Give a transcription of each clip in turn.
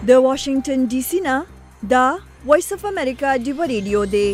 د واشنگټن ډي سي نه دا وایس اف امریکا ډیو ریډیو دی.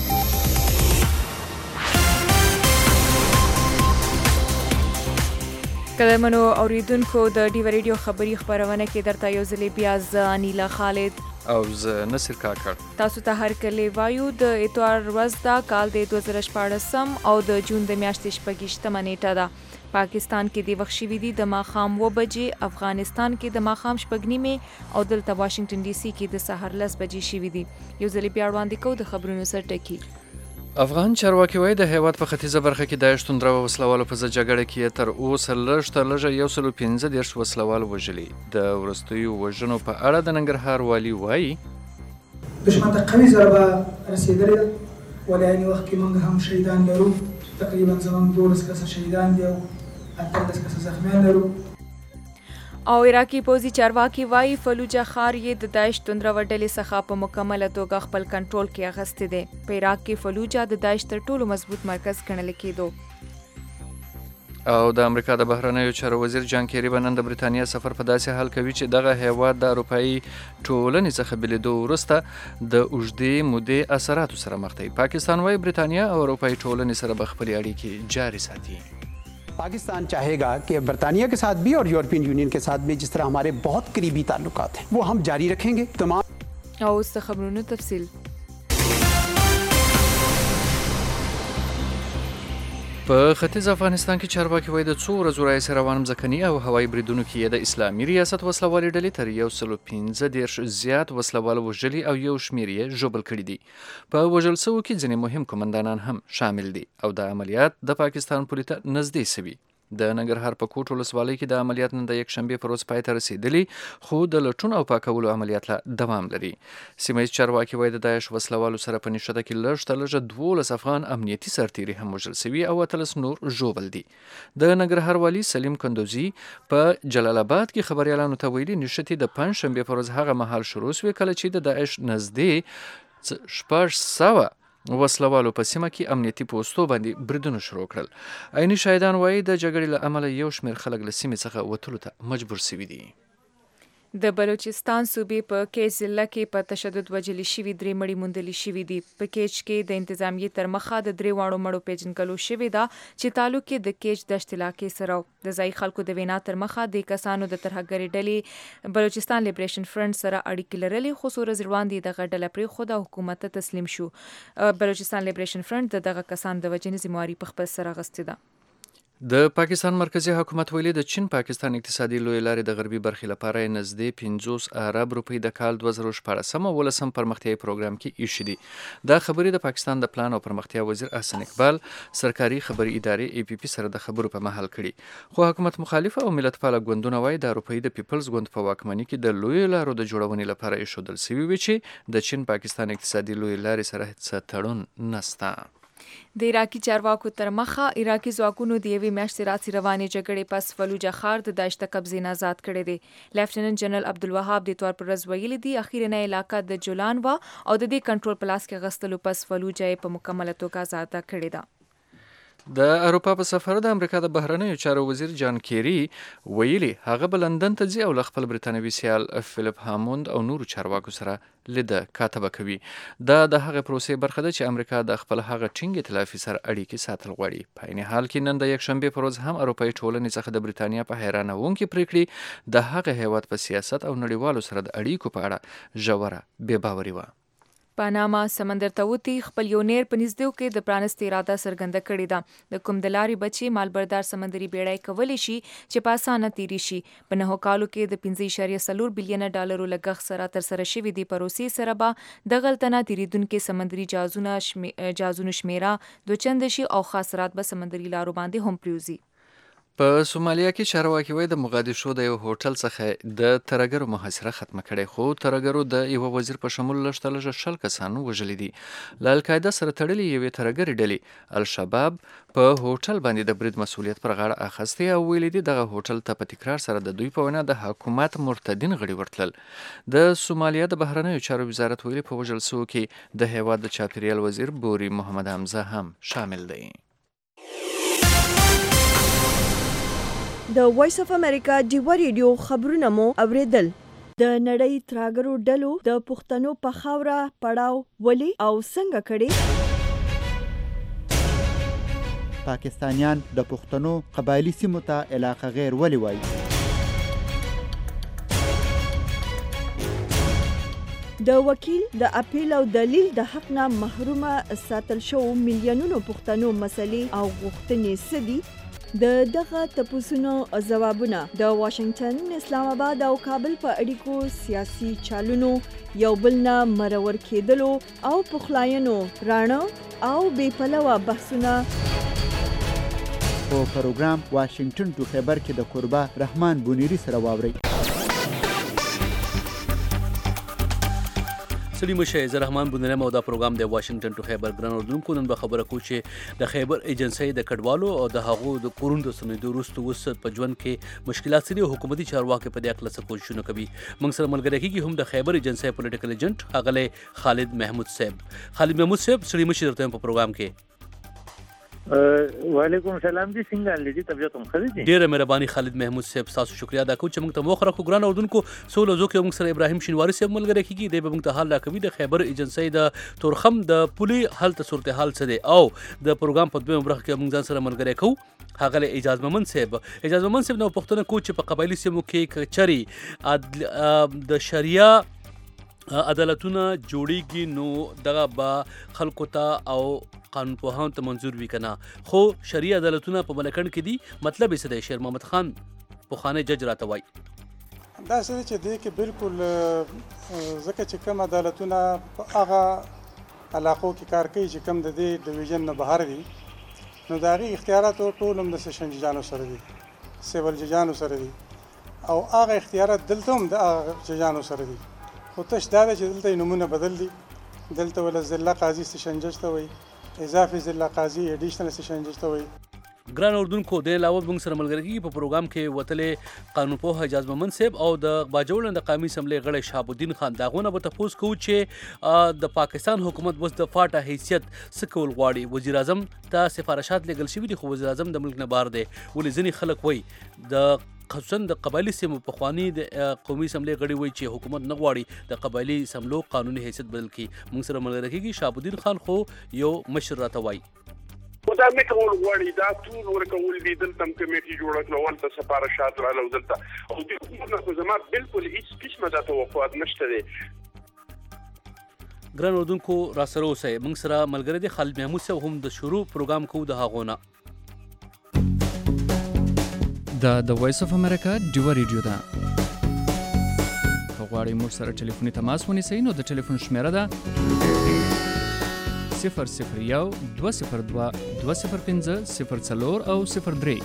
قدرمنو اوریدونکو د ډیو ریډیو خبری خبرونه کې درته یو ځل بیا ز انیلا خالد او زه نصر کاکړ تاسو ته هر کله وایو د اتوار ورځ دا کال د 2014 او د جون د میاشتې 28 نیټه ده. پاکستان کې د وخت شوی دی د ماخام 9 بجې، افغانستان کې د ماخام 9:30 او دلته واشنگټن ډي سي کې د سحر 10 بجې شوی دی. یو ځل بیا وړاندې کوو د خبرونو سر ټکی. افغان چارواکي وایي د هیواد په ختیځه برخه کې داعش توندره وسلوالو په ضد جګړه کې تر اوسه لږ 115 وسلوال وژلي. د وروستیو وژنو په اړه د ننګرهار والي وایي دشمن ته قوي ضربه رسېدلې ده، ولې عین وخت کې موږ هم شهیدان لرو. تقریبا زموږ 12 کسه شهیدان دي او 18 کسه زخمیان لرو. او عراقي پوځي چارواکي وایي فلوجه ښار یې د داعش توندره ډلې څخه په مکمله توګه خپل کنټرول کې اخیستی دی. په عراق کې فلوجه د داعش تر ټولو مضبوط مرکز ګڼل کېدو. او د امریکا د بهرنیو چارو وزیر جان کیری به نن د بریتانیا سفر په داسې حال کوي چې دغه هیواد د اروپایي ټولنې څخه بېلېدو وروسته د اوږدې مودې اثراتو سره مخ دی. پاکستان وایي بریتانیا او اروپایي ټولنې سره به خپلې اړیکې جاري ساتي. पाकिस्तान चाहेगा कि बरतानिया के साथ भी और यूरोपियन यूनियन के साथ भी जिस तरह हमारे बहुत करीबी ताल्लुकात हैं वो हम जारी रखेंगे. तमाम او اس خبرونو تفصیل په ختیځ افغانستان کې چارواکي وایي د څو ورځو راهیسې روان مځکني او هوایي بریدونو کې د اسلامي ریاست وسلوالې ډلې تر 115 زیات وسلوال وژلي او یو شمېر یې ژوبل کړي دي. په وژل شوو کې ځینې مهم قومندانان هم شامل دي او د عملیات د پاکستان پولې ته نږدې سوي. د ننګرهار په کوټ ولسوالۍ کې د عملیات نن د یکشنبې په ورځ پای ته رسېدلي، خو د لټون او پاکولو عملیات لا دوام لري. سیمه ییز چارواکي وایي د داعش وسلوالو سره په نښته کې لږ تر لږه 12 افغان امنیتي سرتیري هم وژل سوي او 13 نور ژوبل دي. د ننګرهار والي سلیم کندوزي په جلال آباد کې خبريالانو ته ویلي نښتې د پنجشنبې په ورځ هغه مهال شروع شوې کله چې د داعش نږدې 600 وسلوالو په سیمه کې امنیتي پوستو باندې بریدونه شروع کړل. عیني شاهدان وایي د جګړې له امله یو شمېر خلک له سیمې څخه وتلو ته مجبور شوي دي. د بلوچستان صوبې په کیچ ضلع کې په تشدد وژلي شوي 3 مړي موندلي شوي دي. په کیچ کې د انتظامیې تر مخه د 3 واړو مړو پیژنګلو شوې ده چې تعلق یې د کیچ دشت علاقې سره و. د ځایي خلکو د وینا تر مخه د کسانو د ترهګرۍ ډلې بلوچستان لیبریشن فرنټ سره اړیکې لرلې، خو څو ورځې وړاندې دغه ډله پرېښوده او حکومت ته تسلیم شو. بلوچستان لیبریشن فرنټ د دغه کسانو د وژنې ذمهواري په خپل سر اخیستې ده. د پاکستان مرکزی حکومت ویلي د چین پاکستان اقتصادي لوی لارې د غربي برخې لپاره نږدې 50 ارب روپۍ د کال 2014 او 2015 پرمختیایي پروګرام کې ایښي دي. دا خبرې د پاکستان د پلان او پرمختیا وزیر احسن اقبال سرکاري خبري ادارې ای پی پی سره د خبرو په محل کړي. خو حکومت مخالف او ملتپاله ګوندونه وایي د اروپایي د پیپلز ګوند په واکمنۍ کې د لوی لارو د جوړونې لپاره ایښودل شوي وي چې د چین پاکستان اقتصادي لوی لارې سره هیڅ تړون نشته. د عراقي چارواکو تر مخه عراقي ځواکونو د یوې میاشتې راڅې روانې جګړې پس فلوجه ښار د داعش د قبضې نه آزاد کړی دی. لیفټیننټ جنرال عبدالوهاب د اتوار پر ورځ ویلي دي اخیرنۍ علاقه د جولان وه او د دې کنټرول په لاس کې اخیستلو پس فلوجه یې په مکمله توګه آزاده کړې ده. د اروپا په سفر د امریکا د بهرنیو چارو وزیر جان کیری ویلي هغه به لندن ته ځي او له خپل بریتانوي سیال فلیپ هاموند او نورو چارواکو سره لیده کاتبه کوي. دا د هغې پروسې برخه ده چې امریکا د خپل هغه ټینګ ائتلافي سره اړیکې ساتل غواړي. په عین حال کې نن د یکشنبې پر ورځ هم اروپایي ټولنې څخه د بریتانیا په حیرانوونکې پریکړې د هغه هیواد په سیاست او نړیوالو سره د اړیکو په اړه ژوره بې باوري وه. پاناما سمندر ته وتی خپل یو نیر په نږدې کې د پرانستې اراده څرګنده کړې ده. د کوم د لارې بچي مالبردار سمندري بیړۍ کولی شي چې په اسانه تیری شي. په 9 کالو کې د 15.4 بلین ډالرو لګښت سره ترسره شوي دي. پروسې سره به د غلطنه تیریدونکو سمندري جهازونو شمیره 2 چنده شي او خاصرات به سمندري لارو باندې هم پریوزي. په سومالیا کې چارواکي وایي د مقدشو د یو هوټل څخه د ترهګرو محاصره ختمه کړې، خو ترهګرو د یو وزیر په شمول لږ تر لږه 100 کسان وژلي دي. له القاعده سره تړلې یوې ترهګرې ډلې الشباب په هوټل باندې د برید مسؤلیت پر غاړه اخیستی او ویلي دي دغه هوټل ته په تکرار سره د دوی په وینا د حکومت مرتدین غړي ورتلل. د سومالیا د بهرنیو چارو وزارت ویلي په وژل شوو کې د هیواد د چاپیریال وزیر بوري محمد حمزه هم شامل دی. د وایس اف امریکا ډیو ریډیو خبرونه مو اوریدل. د نړۍ تراګرو ډلو د پښتنو په خاوره پړاو ولې او څنګه کړي؟ پاکستانیان د پښتنو قبایلی سیمو ته علاقه غیر ولې وایي؟ د وکیل د اپیل او دلیل د حق نه محرومه ساتل شو میلیونونو پښتنو مسلې او غوښتنې څه دي؟ د دغه تپوسونو ځوابونه د واشنگټن، اسلام آباد او کابل په اړیکو سیاسي چالونو یو بل نه مرور کېدلو او پخلاینو راڼه او بې پلوه بحثونه په پروګرام واشنگټن ټو خیبر کې د کوربه رحمان بونیری سره واورئ. سلیم شه زه رحمان بونیری مو دا پروګرام د واشنگټن ټو خیبر ګران اردوونکو نن به خبره کوو چې د خیبر ایجنسی د کډوالو او د هغو د کورونو د ستنېدو وروسته اوس په ژوند کې مشکلات سره حکومتي چارواکي په دې اړه څه کوششونه کوي. موږ سره ملګری کیږي هم د خیبر ایجنسی پولیټیکل ایجنټ اغله خالد محمود صاحب. خالد محمود صاحب سلیم شه درته په پروګرام کې. وعلیکم السلام جی څنګه لدی طبيعت هم خري دي. ډیره مهرباني خالد محمود صاحب تاسو شکریا ادا کوم چې موږ ته موخره کو ګران اردوونکو سولو زو کې موږ سره ابراهیم شینواری صاحب ملګری کیږي د به موږ ته حال راکوي د خیبر ایجنسی د تورخم د پولي حالت صورتحال څه دی او د پروګرام په دویم برخه کې موږ ځان سره ملګری کوو هغه اجازه ممن صاحب نو پښتون کو چې په قبایلی سیمو کې کچري د شریعه عدالتونه جوړیږي نو دغه با خلکو ته او قانون پوهان ته منظور وی کنه خو شریعه عدالتونه په ملکن کې دي مطلب یې څه دی؟ شیر محمد خان پوخانه جج راته وایي دا څه چې دی کې بالکل ځکه چې کوم عدالتونه په هغه علاقو کې کار کوي چې کوم د دې ډیویژن نه بهر دي نو د هغې اختیارات ټول هم د سیشن ججانو سره دي، سیول ججانو سره دي او هغه اختیارات دلته هم د هغه ججانو سره دي. خو تش دا ده چې دلته نومونه بدل دي. دلته ول ضلع قاضي سیشن جج ته وایي، اضافي ضلع قاضي ایډیشنل سیشن جج ته وایي. ګران اردوونکو د علاوه موږ سره ملګری کیږي په پروګرام کې وتلې قانون پوه اجازه ممن صاحب او د باجوړ د قومي اسمبلی غړی شهاب الدین خان داغونه به تاسو کوو چې د پاکستان حکومت وس د فاټا حیثیت سکول غواړي. وزیر اعظم ته سفارشات لګل شوی دي خو وزیر اعظم د ملک نه بار دی. ولې ځینې خلک وایي د خصوصا د قبایلی سیمو په خوانی د قومي اسمبلی غړي وایي چې حکومت نه غواړي د قبایلی اسمبلو قانوني حیثیت بدل کړي. موږ سره ملګری کیږي شهاب الدین خان خو یو مشر راته وایي دا مې کول غواړي دا ټول ورکول دي دلته کمیټي جوړه کړه ولته سفارشات رااله دلته او د حکومت خو زما بالکل هیڅ قسمه د توقعات نشته دي. ګران اردوونکو را سره اوسئ. موږ سره ملګری دی خالد محمود صاحب هم د شروع پروګرام کوو د هغونه د وایس اف امریکا ډیو ریډیو ده. غواړئ موږ سره ټلیفوني تماس ونیسئ نو د ټلیفون شمیره ده 001-202-205-04 او 03.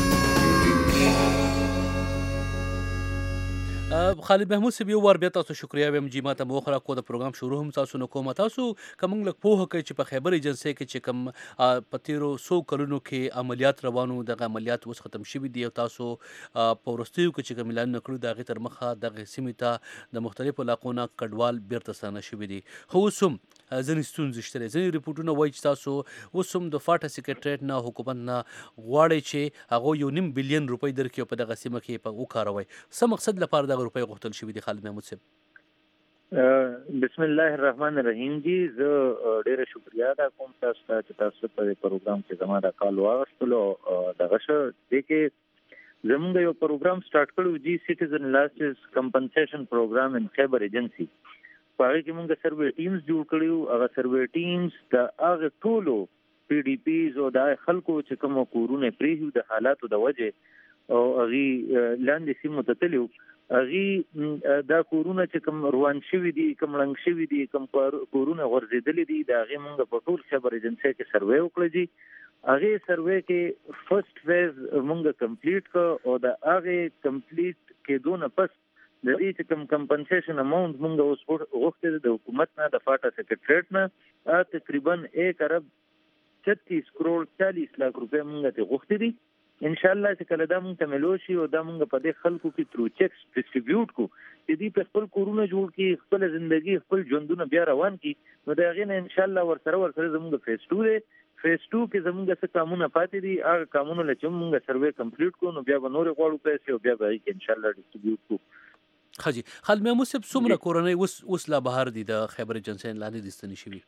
خالد محمود صاحب یو ور بیا تاسو شکریا ویم چې ماته موخره کو د پروګرام شروع هم تاسو نو کوم تاسو کوم لک پوهه کوي چې په خیبر ایجنسی کې چې کوم پتیرو 100 کلونو کې عملیات روانو دغه عملیات اوس ختم شوي دي او تاسو په ورستیو کې چې کوم اعلان نکړو دغه تر مخه دغه سیمه ته د مختلفو علاقو نه کډوال بیرته ستانه شوي دي. خو اوسم ځینې ستونزې شته. ځینې ریپورټونه وایي چې تاسو اوسم د فاټا سیکریټریټ نه حکومت نه غواړي چې هغه 1.5 بلین روپۍ درکړي په دغه سیمه کې په وکاروي. څه مقصد لپاره دغه روپۍ غوښتل شوي دي خالد محمود صاحب؟ بسم الله الرحمن الرحیم جی زه ډیره شکریا ادا کوم تاسو ته چې تاسو په پروګرام کې زما د کال واغستلو دغه څه د کې زموږ یو پروګرام سٹارټ کړو جی سټیزن لاسز کمپنسیشن پروګرام ان خیبر ایجنسی. په هغه کې موږ سروې ټیمز جوړ کړیو. هغه سروې ټیمز د هغه ټولو پی ډی پیز او د خلکو چې کوم کورونه پریهو د حالاتو د وجه او هغه لاندې سیمو ته تلو هغه دا کورونه چې کوم روان شوي دي کوم لنګ شوي دي کوم کورونه غورځېدلې دي دا هغه موږ په ټول خبر ایجنسی کې سروې وکړو جی. هغه سروې کې فرست فیز موږ کمپلیټ کړ او دا هغه کمپلیټ کېدو نه پس د دې چې کوم کمپنسیشن اماونت موږ اوس غوښتل د حکومت نه د فاټا سیکریټریټ نه تقریبا 1 ارب 36 کروڑ 40 لک روپے موږ ته غوښتل دي. ان شاء الله چې کله دا موږ ته ملوشي او دا موږ په دې خلکو کې ترو چیکس ډیسټریبیوټ کو چې دې په خپل کورونه جوړ کی خپل ژوندۍ خپل ژوندونه بیا روان کی نو دا غینه ان شاء الله ورسره زموږ فیس 2 دی. فیس 2 کې زموږ څه کارونه پاتې دي هغه کارونه لچې موږ سروې کمپلیټ کو نو بیا به نور غواړو پیسې او بیا به ان شاء الله ډیسټریبیوټ کو. خجي خال محمود صاحب څومره کورنۍ اوس لا بهر دي د خیبر ایجنسۍ لاندې دي ستنې شوي؟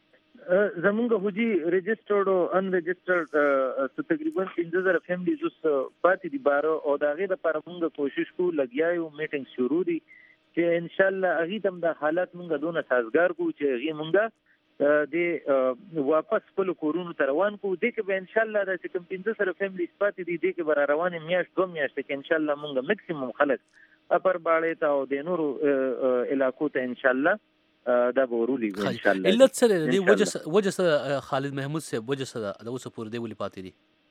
زمونږ خو جی رجسټرډ او ان رجسټرډ تقریبا 15000 فیملیز اوس پاتې دي بار او دا غي د پر موږ کوشش کو لګیا یو میټینګ شروع دي چې ان شاء الله اغه تم د حالت موږ دونه سازگار کو چې اغه موږ د واپس خپل کورونو ته روان کو دي کې به ان شاء الله د کوم 15000 فیملیز پاتې دي کې بر روان میاشت 2 میاشت کې ان شاء الله موږ میکسیمم خلک اپر باړې ته او د نورو علاقو ته ان شاء الله دا ورولي ان شاء الله. علت سره دی وجه سره خالد محمود صاحب وجه سره د اوسه پور دی ولې پاتې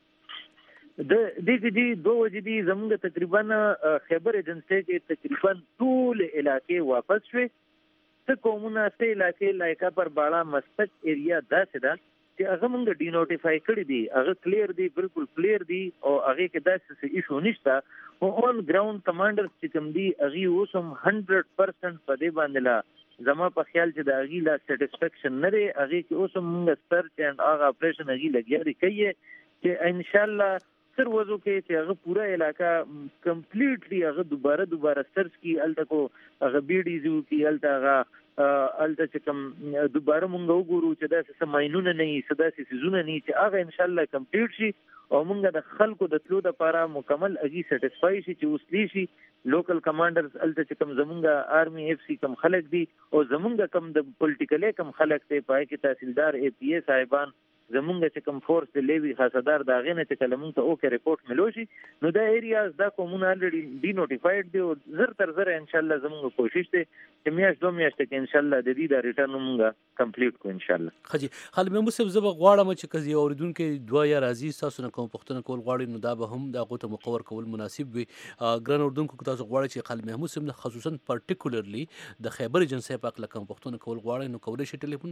دي؟ د دې دي دوه وجې دي زموږ تقریبا خیبر ایجنسۍ کې تقریبا ټول علاقې واپس شوي ته کومونه سه علاقې لایکا پر باړه مستق ایریا داسې ده چې هغه موږ ډی نوټیفای کړی دي هغه کلیر دي بالکل کلیر دي او هغه کې داسې ایشو نشته او اون ګراوند کمانډر چې کوم دي هغه اوسم 100% په دې باندې لا زما په خیال چې د اغي لا سټیسفیکشن نه لري اغي کې اوس موږ سرچ اند اغه اپریشن اغي لګیا دي کوي چې ان شاء الله سر وځو کې چې هغه پورا علاقہ کمپلیټلی هغه دوباره سرچ کی الته کو هغه بی ډی زو کی الته هغه الته چې کوم دوباره مونږ وګورو چې دا څه ماينونه نه یي صدا سيزونه نه چې هغه ان شاء الله کمپلیټ شي او مونږ د خلکو د تلو لپاره مکمل اغي سټیسفای شي چې وسلی شي لوکل کمانډرز الته چې کوم زمونږ آرمي اف سی کوم خلک دي او زمونږ کوم د پولیټیکل کوم خلک ته پای کې تحصیلدار اي پی اس صاحبان زمونږ چې کوم فورس د لیوی خاصدار دا غنه چې کلمون ته اوکې ریپورت ملوشي نو دا ایریاز دا کومونه الریډي ډی نوټیفایډ دي او زر تر زر ان شاء الله زمونږ کوشش ته چې میاش 2 میاشتې کې ان شاء الله د دې دا ریټرن مونږه کمپلیټ کو ان شاء الله. خجی خالد محمود صاحب زه غواړم چې کزي اوریدونکو دوه یا راځي تاسو نه کوم پښتنه کول غواړي نو دا به هم دا غوته مقور کول مناسب وي. ګران اوریدونکو تاسو غواړئ چې خالد محمود صاحب خصوصا پارټیکولرلی د خیبر ایجنسۍ په اړه کوم پښتنه کول غواړي نو کولای شئ ټلیفون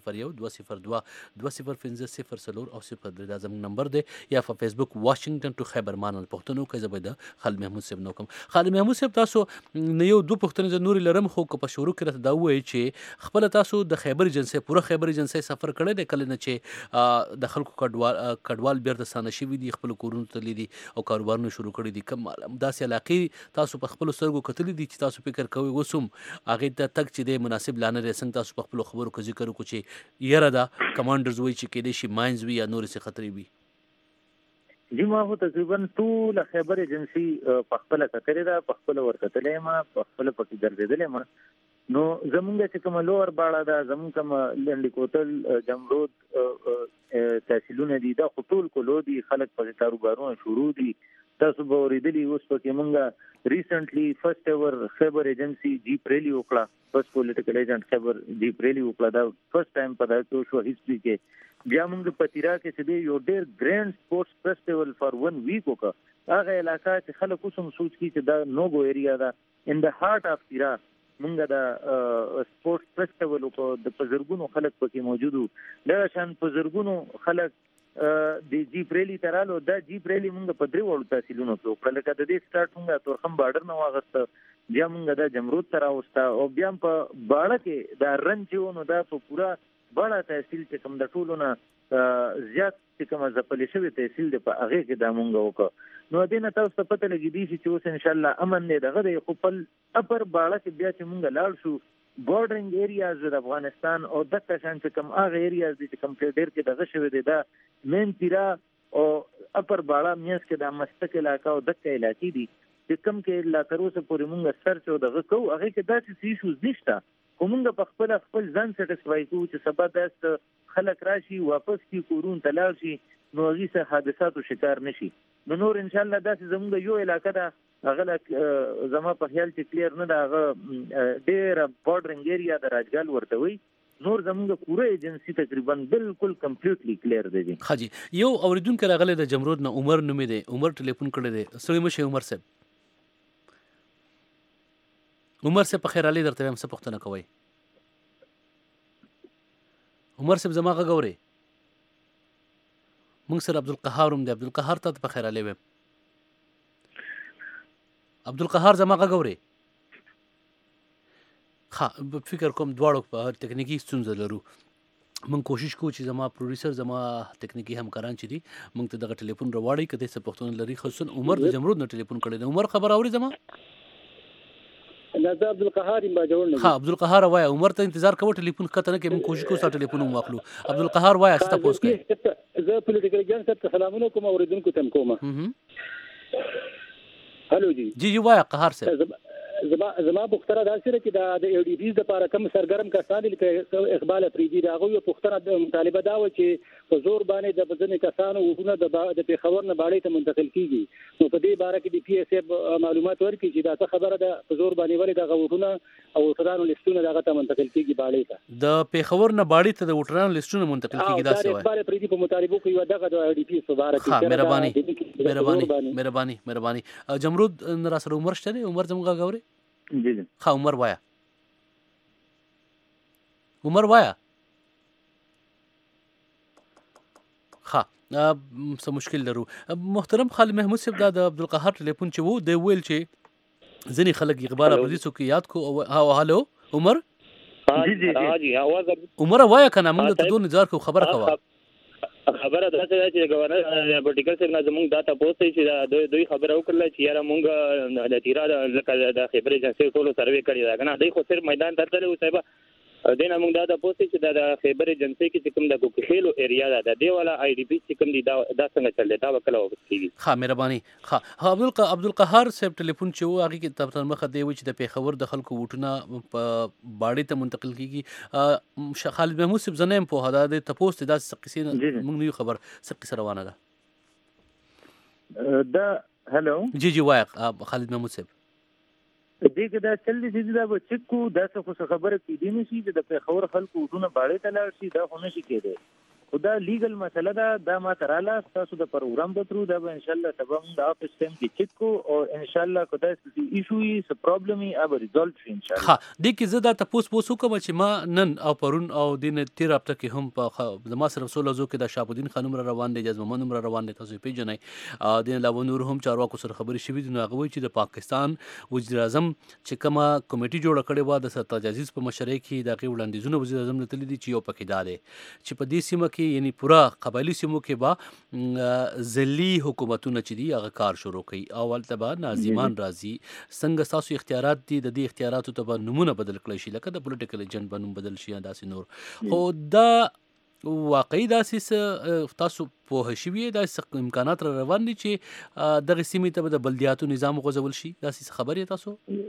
001 202 او 03 دا زموږ نمبر دی یا په فیسبوک واشنگټن ټو خیبر مان پښتنو کې زبده خالد محمود صاحب نو کوم خالد محمود صاحب تاسو نه یو دوه پښتنه ز نور لرم خو په شروع کې راته دا وایي چې خپل تاسو د خیبر ایجنسۍ پوره خیبر ایجنسۍ سفر کړی دی کله نه چې د خلکو کډوال بیرته سانه شي دي خپل کورونو ته لیدي او کاروبارونه شروع کړی دي کوم داسې علاقې تاسو په خپل سرګو کتلې دي چې تاسو فکر کوئ وسوم هغه ته تک چې د مناسب لانه رسنګ تاسو په خپل خبرو کې ذکر وکړو چې یره دا کمانډرز وایي چې کې دي شي ماینز وی یا نور څه خطرې وي. جی ما هو تقریبا ټول خیبر ایجنسی په خپل کترې دا په خپل ورکتلې ما په خپل پکې ګرځېدلې ما نو زمونږ چې کوم لوور باړه دا زمونږ کوم لنډی کوتل جمرود تحصیلونه دي دا ټول کولو دي خلک په کاروبارونو شروع دي تاسو به ورېدلی اوس پکې مونږه ریسنټلی فرست ایور خیبر ایجنسی جیپ ریلی وکړه فرست پولیټیکل ایجنټ خیبر جیپ ریلی وکړه دا فرست ټایم په دغه شو هیستوري کې بیا موږ په تیرا کې چې دی یو ډېر ګرینډ سپورتس فیسټیوال فار 1 ویک وکړه هغه علاقہ چې خلک اوسم سوچ کی چې دا نوګو ایریا دا ان د هارت اف تیرا موږ دا سپورتس فیسټیوال کو د بزرګونو خلک پکې موجودو دا شان بزرګونو خلک د جیپ ریلی ترالو دا جیپ ریلی موږ په درې وړو تحصیلونو کې وکړه لکه د دې سٹارټ موږ تورخم بارډر نه واغسته بیا موږ دا جمرود تر اوستا او بیا په باړه کې دا رنجونو دا په پورا بڑا تحصیل چې کوم د ټولو نه زیات چې کوم ځپلې شوی تحصیل دی په هغه کې د مونږ وکړو نو دې نه تاسو ته پته لګی دی چې اوس ان شاء الله امن نه دغه د خپل اپر باړه کې بیا چې مونږ لاړ شو بورډرینګ ایریاز د افغانستان او د کشان چې کوم هغه ایریاز دي چې کوم ډېر کې دغه شوی دی دا مین تیرا او اپر باړه میاس کې د مستق علاقہ او دغه علاقې دي چې کوم کې لا تر اوسه پورې مونږ سرچ او دغه کو هغه کې داسې ایشوز نشته کومنګ په خپل ځان سټیسفای کوو چې سبا د خلک راشي واپس کی کورون تلل شي نو هغه سه حادثاتو شکار نشي نو نور ان شاء الله داسې زموږ یو علاقہ دا هغه زما په خیال چې کلیر نه دا هغه ډېر بورډرینګ ایریا د راجګال ورته وي نور زموږ پوره ایجنسی تقریبا بالکل کمپلیټلی کلیر دی. خاجي یو اوریدونکو راغله د جمرود نه عمر نومې دی عمر ټلیفون کړی دی سړی مشه عمر صاحب عمر صاحب په خیر علي درته هم څه پوښتنه کوي عمر صاحب زما غوړي مونږ سره عبدالقهار هم دی عبدالقهار ته په خیر علي و عبدالقهار زما غوړي فکر کوم دواړو په ټکنیکی ستونزه لرو من کوشش کوو چې زما پروډوسر زما ټکنیکی همکاران چې دي مونږ ته دغه ټلیفون راوړي کته څه پښتون لري خصوصا عمر د جمرود نه ټلیفون کړی دی عمر خبر اوري زما نازا عبدالقهار ما جوړ نه ها عبدالقهار وایا عمر ته انتظار کوو ټلیفون کته نه کې موږ کوشش کوو ټلیفون مو واخلو عبدالقهار وایا ست پوس کوي زه پولیټیکل جان ته سلامونه کوم اوریدونکو تم کوم هلو جی وایا قهار صاحب زما پوښتنه دا سره چې د یو ډي پیز لپاره کوم سرګرم کسان دي لکه اقبال افریدي دا غوې پوښتنه د مطالبه دا و چې په زور باندې د بدن کسانو وونه د پیښور نه باړې ته منتقل کیږي نو په دې باره کې د پی اس اف معلومات ورکړي چې دا څه خبره ده په زور باندې ولې د غوونه او وټرانو لیستونه دغه ته منتقل کیږي باړې ته د پیښور نه باړې ته د وټرانو لیستونه منتقل کیږي دا څه وایي اقبال افریدي په مطالبه کې یو دغه د ډي پی په باره کې مهرباني جمرود را سره عمر شته عمر زموږ غاوري جی ها عمر وایا ها څه مشکل لرو محترم خالد محمود صاحب دا د عبدالقهار ټلیفون چې وو د ویل چې ځینې خلک اقبال افریدي څوک یاد کو او هالو عمر جی आवाज عمر وایا کنه موږ ته دوه نظر کو خبره کوه خبره دا چې گورنر پټیکل څنګه زموږ دا تاسو ته چې دوی خبره وکړه چې یاره مونږ د تیرا د خبرې جنسي ټولو سروې کړی دا کنه دوی خو صرف میدان ته تللی و صاحب دینه مونږ دا تاسو چې د خبرې جنسي کې کوم د کوکخیلو ایریا ده دی ولا آی ډی پی چې کوم دی دا څنګه چل دی دا وکړه وکړي ها مهرباني ها عبدالقهار صاحب ټلیفون چې و هغه کې تاسو مخه دی چې د پیښور د خلکو وټونه باړې ته منتقل کیږي خالد محمود صاحب زنه په هدا د تاسو د قصې موږ نه خبر څه قصه روانه ده دا هلو جی وایا خالد محمود صاحب دې کې دا چل دي چې دا به چکو دا څه خبره کې دي نشي چې د پیښور خلکو ودونه باړې ته لاړ شي دا خو نشي کېدی خدا لیګل مسله دا ما تراله تاسو د پروګرام به ترو دا به ان شاء الله تبم د اپ سیستم کې چکو او ان شاء الله کدا څه ایشو ای څه پرابلم ای اب ریزولټ شي ان شاء الله ها دې کې زه دا تاسو کوم چې ما نن او پرون او دین تیر هفته کې هم په زما سره سولو زو کې د شابودین خانم را روان دي جزمه منم را روان دي تاسو پیژنئ دین لا ونور هم چارواکو سره خبري شوې دي نو هغه چې د پاکستان وزیر اعظم چې کومه کمیټي جوړ کړې و د سرتاج عزیز په مشرۍ کې د غي وړاندیزونه وزیر اعظم لتل دي چې یو پکې داله چې په دې سیمه کې یعنی پورا قبایلی سیمو کې با ذلی حکومتونه چې دی هغه کار شروع کړي اول تبا ناظمان راځي څنګه تاسو اختیارات دي د دې اختیاراتو ته نمونه بدل کړئ شي لکه د پولیټیکل ایجنټ بنوم بدل شي داسې نور خو دا واقعي داسې تاسو په شوی داسې امکانات را روان دي چې دغه سیمې ته د بلدیاتو نظام غوځول شي داسې خبرې تاسو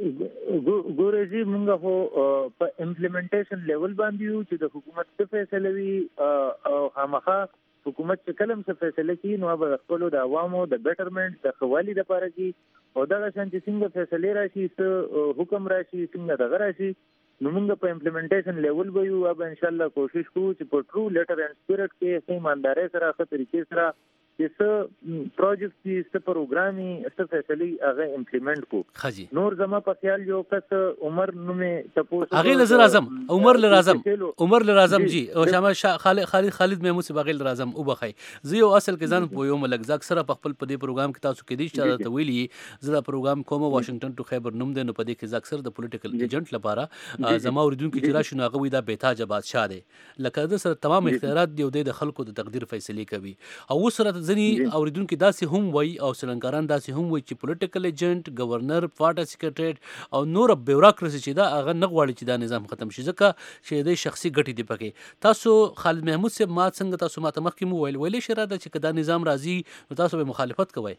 ګورې جی موږ خو په امپلیمنټیشن لیول باندې یو چې د حکومت څخه فیصله وي او هغه حکومت چې کلم څه فیصله کوي نو به خپل د عوامو د بیټرمنټ د خوالي لپاره کی او دا شان چې څنګه فیصله راشي حکم راشي څنګه دغه راشي نو موږ په امپلیمنټیشن لیول به یو اب ان شاء الله کوشش کوو چې په ټرو لیټر اینڈ سپیرټ کې سم ایمانداري سره ښه طریقې سره چې پروجیکټ دي پروګرامي فیصله هغه امپلیمنٹ کو نور زما په خیال یو کس عمر نومه تاسو هغه نظر اعظم عمر لرازم جی او شامل خالد محمود سے باغیل اعظم او بخای زه یو اصل کې ځان په یو ملک زاک سره په خپل په دې پروګرام کې تاسو کې دي چې ته ویلي زړه پروګرام کوم واشنگټن ټو خیبر نوم دی نو په دې کې زاک سره د پولیټیکل ایجنټ لپاره زما اوریدونکو چې راشي نو هغه د بیتاج بادشاہ دی لکه د سره تمام اختیارات دی د خلکو د تقدیر فیصله کوي او سره ځنی اوریدونکو داسې هم وای او سلنګاران داسې هم وای چې پولیټیکل ایجنټ گورنر پارټي سیکریټریټ او نور بیوروکراسي چې دا هغه نه غواړي چې دا نظام ختم شي ځکه چې د شخصي ګټې دی پکې تاسو خالد محمود صاحب ما څنګه تاسو ماته مخکې مو ویلې شراده چې دا نظام راځي نو تاسو به مخالفت کوئ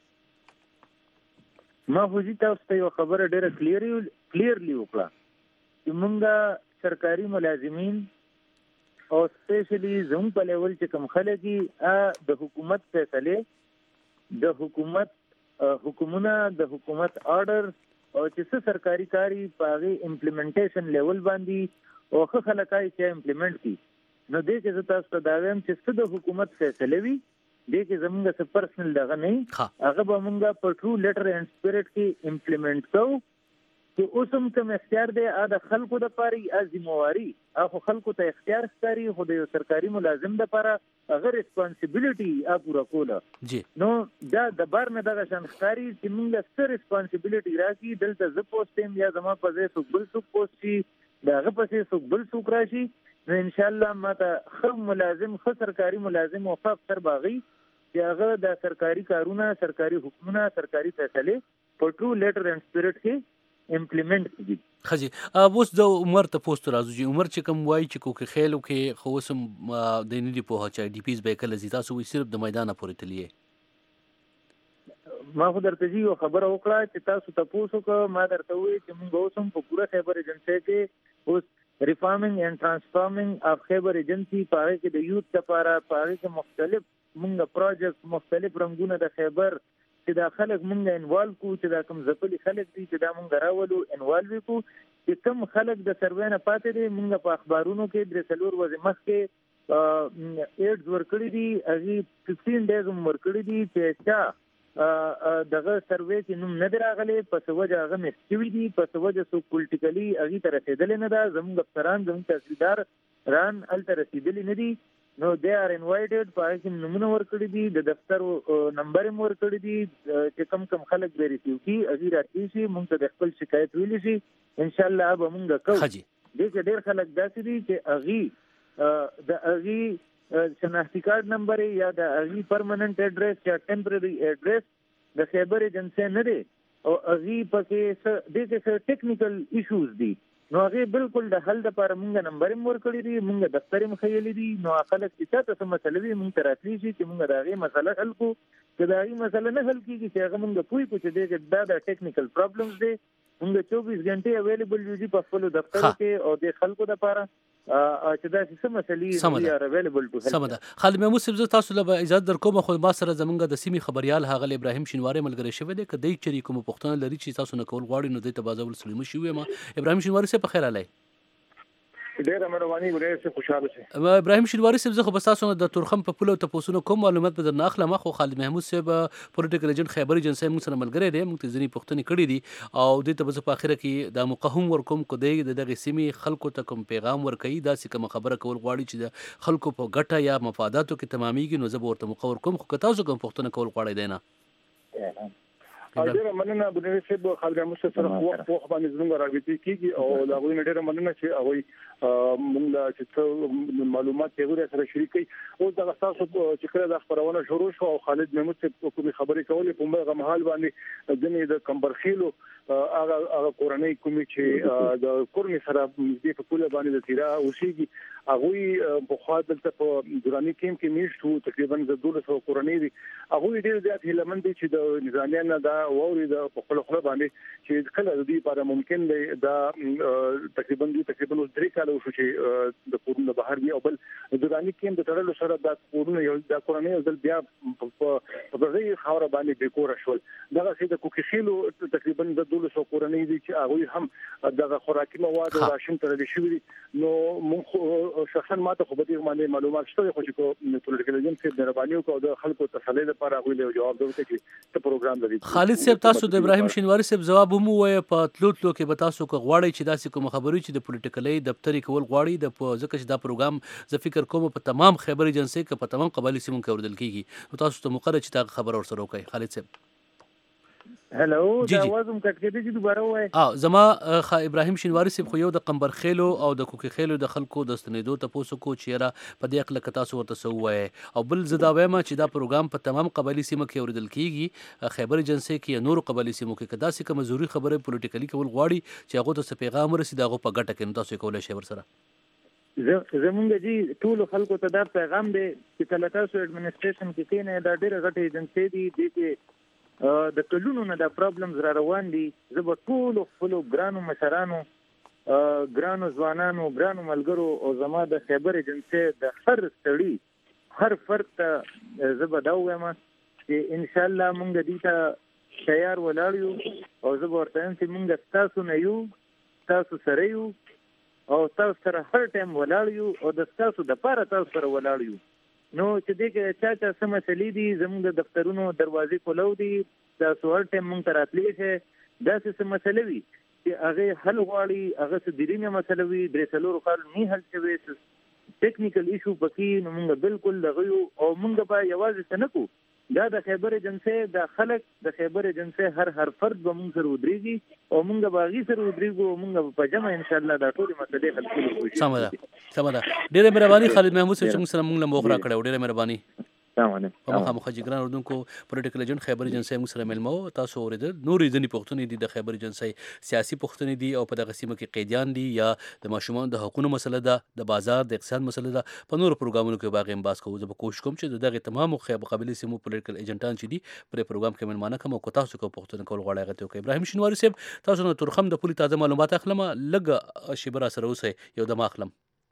ما خو تاسو ته یو خبره ډیره کلیرلی وکړه چې موږ سرکاري ملازمین او سپیشلی زموږ په لیول چې کوم خلک دي د حکومت فیصله د حکومت حکومتونه د حکومت آرډر او چې سرکاري کاری پاغي امپلیمنټیشن لیول باندې او خلکای چې امپلیمنٹ کی نو دې کې تاسو ته دا وایم چې د حکومت فیصله وي دې کې زموږ څه پرسنل دغه نه هغه به موږ په ټرو لیټر اینڈ سپیرټ کې امپلیمنٹ کوو چې اوسم کوم اختیار دی د خلکو د پاره ازمواري او خلکو ته اختیار ستاري خو د سرکاري ملازم د پاره هغه ریسپانسیبিলিټي پورا کوله نو دا د بار نه دغه شان ښکاری چې موږ له ریسپانسیبিলিټي راځي دلته ز پوسټیم یا زما په ځای څوک بل څوک پوسټي داغه پسې څوک بل څوک راشي نو ان شاء الله ماته خو ملازم خو سرکاري ملازم او افسر باغی چې هغه د سرکاري کارونه سرکاري حکومتونه سرکاري فیصله په ټرو لیټر اینڈ سپیرټ کې امپلیمنٹ کړي. خجی اوس د عمر ته پوسټ راځو چې عمر چې کوم وایي چې کوکه خېلو کې خو سم د نه دی په هچا ډي پیز به کله زیتا سو صرف د میدان پورې تلیه. ما خو درته یو خبره وکړه چې تاسو تاسو کو ما درته وی چې موږ اوسم په پوره خیبر ایجنسی کې اوس ریفارمینګ اینڈ ټرانسفارمینګ اف خیبر ایجنسی پاره کې د یوث لپاره پاره کې مختلف موږ پروجیکټ مختلف رنگونه د خیبر چې دا خلک مونږه انوالو کو چې دا کوم ځپلي خلک دي چې دا مونږ راولو انوالو کو چې کوم خلک د سروې نه پاتې دي مونږ په اخبارونو کې درې څلور ورځې مخکې ایډز ورکړي دي هغه 15 ډیز ورکړي دي چې دا دغه سروې کې نوم نه دراغلي په سوجه هغه مستوي دي په سوجه سو پولیټیکلی هغه تر رسیدل نه ده زموږ افسران زموږ تحصیلدار ران ال تر رسیدل نه دي. نو دے آر انوائټډ پای کې نمونه ورکړي دي د دفتر نمبر هم ورکړي دي چې کم کم خلک به ریسیو کی اغي راځي شي مونږ ته خپل شکایت ویلی شي ان شاء الله به مونږ کوو. دې کې ډېر خلک داسې دي چې اغي د اغي شناختی کارت نمبر یا د اغي پرمننٹ ایڈریس یا ټیمپرری ایڈریس د خیبر ایجنسی نه دی او اغي پکې د څه ټیکنیکل ایشوز دي. نو هغه بالکل د حل لپاره مونږ نمبر مور کړی دی مونږ دفتر مخېلې دي. نو خلک چې تاسو مسله وي مونږ تراتلی شي چې مونږ داغه مسله حل کو چې داغه مسله نه حل کیږي چې هغه مونږ پوي کو چې دا د ټیکنیکل پرابلمز دي مونږ 24 غنټه اویلیبل یو دي په خپل دفتر کې او د خلکو لپاره چې دا څه مسلې are available to help. سمده خالد محمود صاحب تاسو له اجازه درکوم خو ما سره زمونږ د سیمې خبريال هغه ابراهیم شینواری ملګری شوی دی کدی چې کوم پښتون لري چې تاسو نه کول غواړي نو د تبادل سلیمو شي ما ابراهیم شینواری صاحب په خیر علي ډیره مهرباني ورته خوشاله شي. ابراهیم شینواری صاحب زه خو بس تاسو د تورخم په پلو ته پوسونو کوم معلومات به درنه اخلم. خو خالد محمود صاحب پولیټیکل ایجنټ خیبر ایجنسی موږ سره ملګری دی موږ ته ځینې پښتنې کړې دي او د ته په اخره کې د مقهم ورکوم کو دی دغه سیمې خلکو ته کوم پیغام ورکړي دا چې کوم خبره کول غواړي چې د خلکو په ګټه یا مفاداتو کې تمامېږي نو زه به ورته مقور کوم خو تاسو کوم پښتنه کول غواړي دی نه ډیره مننه بنوي صاحب خالد محمود سره وخت باندې زموږ راغلي کیږي او دا غوښنه ډیره مننه چې هغه موږ چې معلومات یې سره شریکي او دا تاسو چې کله د خبرونه شروع شو او خالد محمود صاحب کومې خبرې کولې په موږ مهال باندې ځنې د کمبرخیلو هغه کورنۍ کومې چې د کورنۍ سره د په کوله باندې د تیرا اوسېږي هغه په خاطر ته په دوراني کېم کې میشتو تقریبا د 200 کورنۍ دي هغه ډیر زیات هیلمن دي چې د نظامیانو دا ووري د خپل خپل باندې چې کله د دې لپاره ممکن دی دا تقریبا 3 کال وشو چې د کورونو بهر دی او بل دوراني کېم د تړلو سره د کورونو یو د کورنۍ ځل بیا په ځای خاور باندې بیکور شول دغه سي د کوکیخیلو تقریبا د 200 کورنۍ دي چې هغه هم د خوراکي مواد او راشن ترلي شوی نو موږ شخصا ماته خو به دې باندې معلومات شته خو چې پولیټیکل ایجنسی د ربانیو کو د خلکو تسلی لپاره هغه جواب ورکړي چې ته پروګرام لري. خالد صاحب تاسو د ابراهیم شینواری صاحب جواب هم وایي په تلو کې به تاسو کو غواړي چې داسې کوم خبرې چې د پولیټیکلي دفتري کول غواړي د ځکه چې دا پروګرام زه فکر کوم په تمام خیبر ایجنسی کې په تمام قبایلی سیمو کې اوردل کیږي تاسو ته مقرره چې دا خبر ورسره وکړي. خالد صاحب هلو دا وازم کټ کې دي دوباره وای زما ابراهیم شینواری صاحب خو یو د قمبرخیلو او د کوکیخیلو د خلکو د ستنیدو ته پوسو کو چیرې په دې اقل کتا سو ورته سو وای او بل زدا وایم چې دا پروګرام په تمام قبایلی سیمو کې اوردل کیږي خیبر ایجنسی کې نور قبایلی سیمو کې کدا سي کوم ضروري خبره پولیټیکلی کول غواړي چې هغه ته پیغام ورسي داغه په ګټه کې نو تاسو کولای شئ ورسره زمونږ جی ټول خلکو ته دا پیغام دی چې کله تاسو اډمنسټریشن کې کینې دا ډېر غټ ایجنسی دی چې د کلونو نه دا پرابلمز را روان دي زه به ټول خپل ګرانو مشرانو ګرانو ځوانانو ګرانو ملګرو او زما د خیبر ایجنسی د هر سړي هر فرد ته زه به دا وایم چې ان شاء الله مونږ دې ته تیار ولاړ یو او زه به ورته وایم چې مونږ تاسو نه یو تاسو سره یو او تاسو سره هر ټایم ولاړ یو او د تاسو د پاره تاسو سره ولاړ یو نو چې دې چا چا سم مسلې دي زموږ د دفترونو دروازې کولو دي تاسو هر ټایم مونږ ته راتلی شئ دا څه مسلې وي چې هغه حل غواړي هغه څه دیرینه مسله وي درې څلور کال نه حل شوی ټیکنیکل ایشو پکې نو مونږ بالکل لغیو او مونږ به یوازې څه نه کوو دا د خیبر ایجنسی د خلک د خیبر ایجنسی هر فرد به مونږ سره ودرېږي او مونږ به هغې سره ودرېږو او مونږ په جمع انشاءالله دا ټولې مسلې حل کولو کوشش سمه ده ډېره مهرباني خالد محمود صاحب چې موږ سره مونږ له موخ راکړی ډېره مهرباني السلام علیکم. په مخامخ جګران اردوونکو پولیټیکل ایجنټ خیبر ایجنسۍ موږ سره ملمو. تاسو اوریدل نورې ځینې پوښتنې دي د خیبر ایجنسۍ سیاسي پوښتنې دي او په دغه سیمه کې قیدیان دي یا د ماشومانو د حقوقو مسله ده، د بازار د اقتصاد مسله ده. په نورو پروګرامونو کې به هغې هم بحث کوو. زه به کوشش کوم چې د دغې تمامو قبایلي سیمو پولیټیکل ایجنټان چې دي پرې پروګرام کې مېلمانه کړم او که تاسو کوم پوښتنه کول غواړئ هغه ته وکړئ. ابراهیم شینواري صاحب، تاسو نه تورخم د پولې تازه معلومات اخلم، لږ شیبه راسره اوسئ، یو دم اخلم.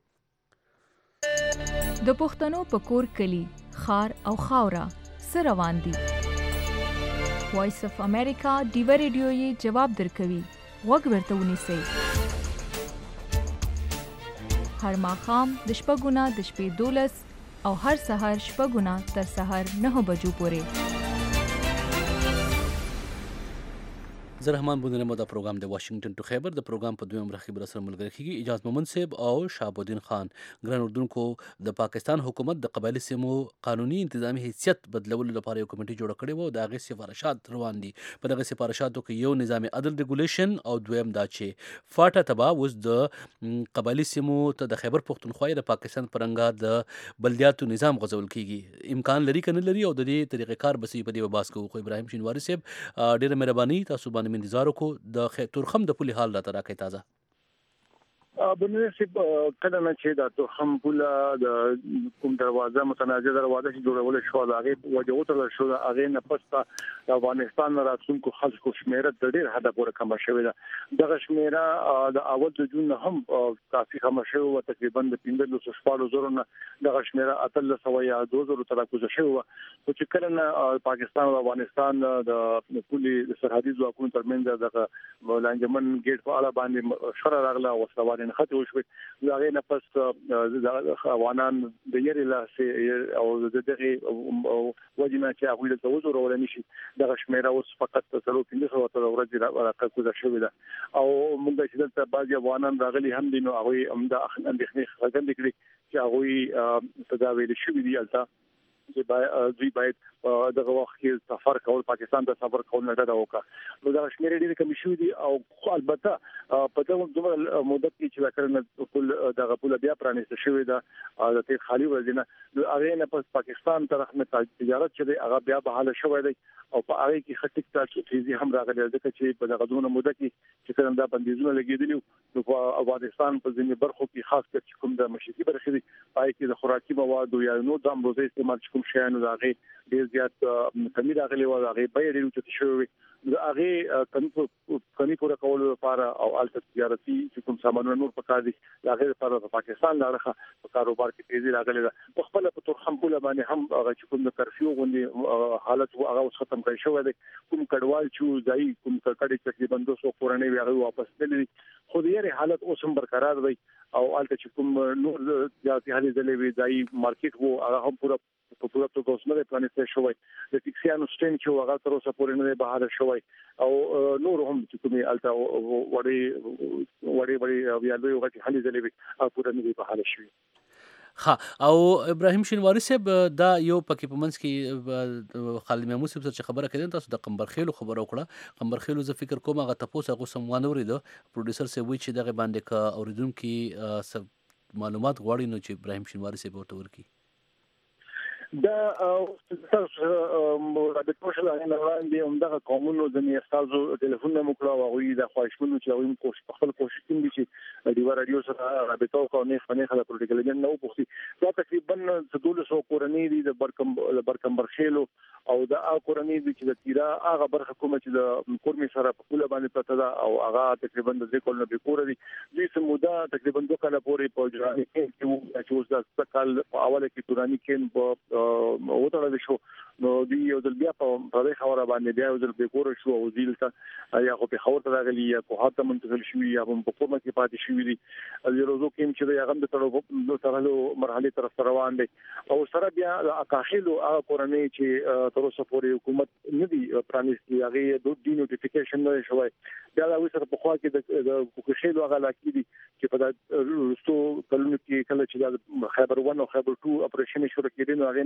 د پښتنو په کور کلی خار او خاوره سره روان دي. وایس اف امریکا ډیوه ریډیو یې جواب درکوي. غوږ ورته ونیسئ. هر ماښام د شپږو نه د شپې 12 او هر سهار شپږو نه تر سهار 9 بجو پورې. زه رحمان بودنم دا پروګرام د واشنگټن ټو خیبر د پروګرام په دویم برخه کې سره ملګری کیږي اجاز مومن صاحب او شهاب الدین خان. ګران اردوونکو، د پاکستان حکومت د قبایلی سیمو قانوني انتظامی حیثیت بدلولو لپاره یو کمیټه جوړه کړې و او د هغې سفارشات روان دي. په دغه سفارشاتو کې یو نظام عدل ریګولیشن او دویم دا چې فاټا تبا اوس د قبایلی سیمو ته د خیبر پښتونخوا د پاکستان پرنګا د بلدیاتو نظام غځول کیږي. امکان لري کنه لري او د دې طریقې کار بسې په دې بحث کوو. خو ابراهیم شینواري صاحب ډیره مهرباني، تاسو باندې انتظار وکړو د تورخم د پولي حال راته راکړئ تازه. بنسب کله نه چې د تورخم پوله د کوم دروازه متنازع دروازه چې جوړول شو د هغه وجه تر شو د هغه نه پسته د افغانستان راتلونکو خلکو شمیره د ډیر حد پورې کم شوې ده. دغه شمیره د اول د جون هم کافي کم شوې او تقریبا د 1500 زره نه دغه شمیره 1300 یا 2000 تر کوزه شوې. خو چې کله نه پاکستان او افغانستان د پولي سرحدي ځواکونو ترمنځ د لانجمن ګیټ په اړه باندې شر راغله او سوال نه خطر وشو. دا غي نه پس د افغانان د یری لاس او د دغه وجنه چې هغه د توزر ولني شي دغه شمیره اوس فقط 350 تر ورځې راکوزه شوې ده او موږ چې دلته بعضي افغانان راغلي هم دي نو هغه هم د اندېښنې څرګندې کړې چې هغه تداوی شوې دي البته چې دوی باید دغه وخت کې سفر کول پاکستان ته سفر کول نه ډډه وکړه. نو دا شمیرې ډېرې کمې شوې دي او البته په دغه مدت کې چې راکړنه ټول دغه پوله بیا پرانیسته شوې ده د تیر خالي ورځې نه هغه نه پس پاکستان طرف نه تجارت چې هغه بیا بحاله شوې ده او په هغه کې خټک تاسو تیزی هم راغلی ده چې په دغه دونه مدت کې چې کوم دا بندیزونه لګیدلي نو په افغانستان په ځینې برخو کې خاص کر چې کوم د مشرقي برخې دي پای کې د خوراکي موادو یا نو د امروزي استعمال کوم شیانو راغی ډیر زیات کمی راغلی و هغه به ډیر چې شوی هغه کمی پوره کول لپاره او الته تجارتي چې کوم سامانونه نور پکار دي هغه لپاره په پاکستان لارخه په کاروبار کې تیزی راغلی ده. په خپل په تورخم پوله باندې هم هغه چې کوم د کرفیو غوندي حالت هغه ختم کړی شوی دی. کوم کډوال چې ځای کوم کډې تقریبا 200 کورنۍ هغه واپس تللی خو د یاري حالت اوس هم برقرار دی او الته چې کوم نور ځاتي حالې دلې وی ځای مارکیټ وو هغه هم پوره توګه اوس نه پلانې شوی. د ټیکسیانو سټین چې هغه تر اوسه پورې نه بهاله شوی او نور هم چې کومي الته وړي بیا لوی وخت حالې دلې وی پوره نه بهاله شوی. ها او ابراهیم شینواری صاحب دا یو پکې په منځ کې خالد محمود صاحب چې خبره کړي تاسو د قمبرخیلو خبره وکړه. قمبرخیلو زه فکر کوم هغه تاسو هغه سموانه ورید پروډوسر صاحب وی چې دغه باندې کا اوریدونکو معلومات غواړي نو چې ابراهیم شینواری صاحب ورته ورکی دا تاسو رابطه شو نه وړاندې همدغه قانونو د استازو ټلیفون نه مکړه او غوي د خواهشمنو چې هغه کوشش خپل کوشش کوي چې دیوار رادیو سره رابطه وکړي نه خله پروتوکول نه نو پوښتي دا تقریبا 1200 کورنۍ دي د برکمبرخیلو او د کورنۍ دي چې د تیرا هغه برخه کومه چې د کورمي سره په کوله باندې پته ده او هغه تقریبا د ځکول نه به کور دي دوی سمودا تقریبا 2 کاله پورې په جراني کې چې اوس د کال په اوله کې توراني کې په وټړل شو نو دی یو ځل بیا په پردې خبره باندې بیا یو ځل به کور شو او ځیل ته یا خو په خبر ته راغلی یا په هاته منتقل شوی یا په کومه کې پاتې شوی دي د روزو کې چې هغه د تړلو مرحله طرف روان دي او سره بیا اکاخیلو هغه کورنۍ چې تر اوسه پورې حکومت نه دی پرانیستي هغه د دي نوټیفیکیشن نه شوی بیا دا وسره په خوا کې د کوکشیلو هغه لاکې دي چې په رستو کلونو کې کله چې د خیبر 1 او خیبر 2 اپریشن شروع کړي نو هغه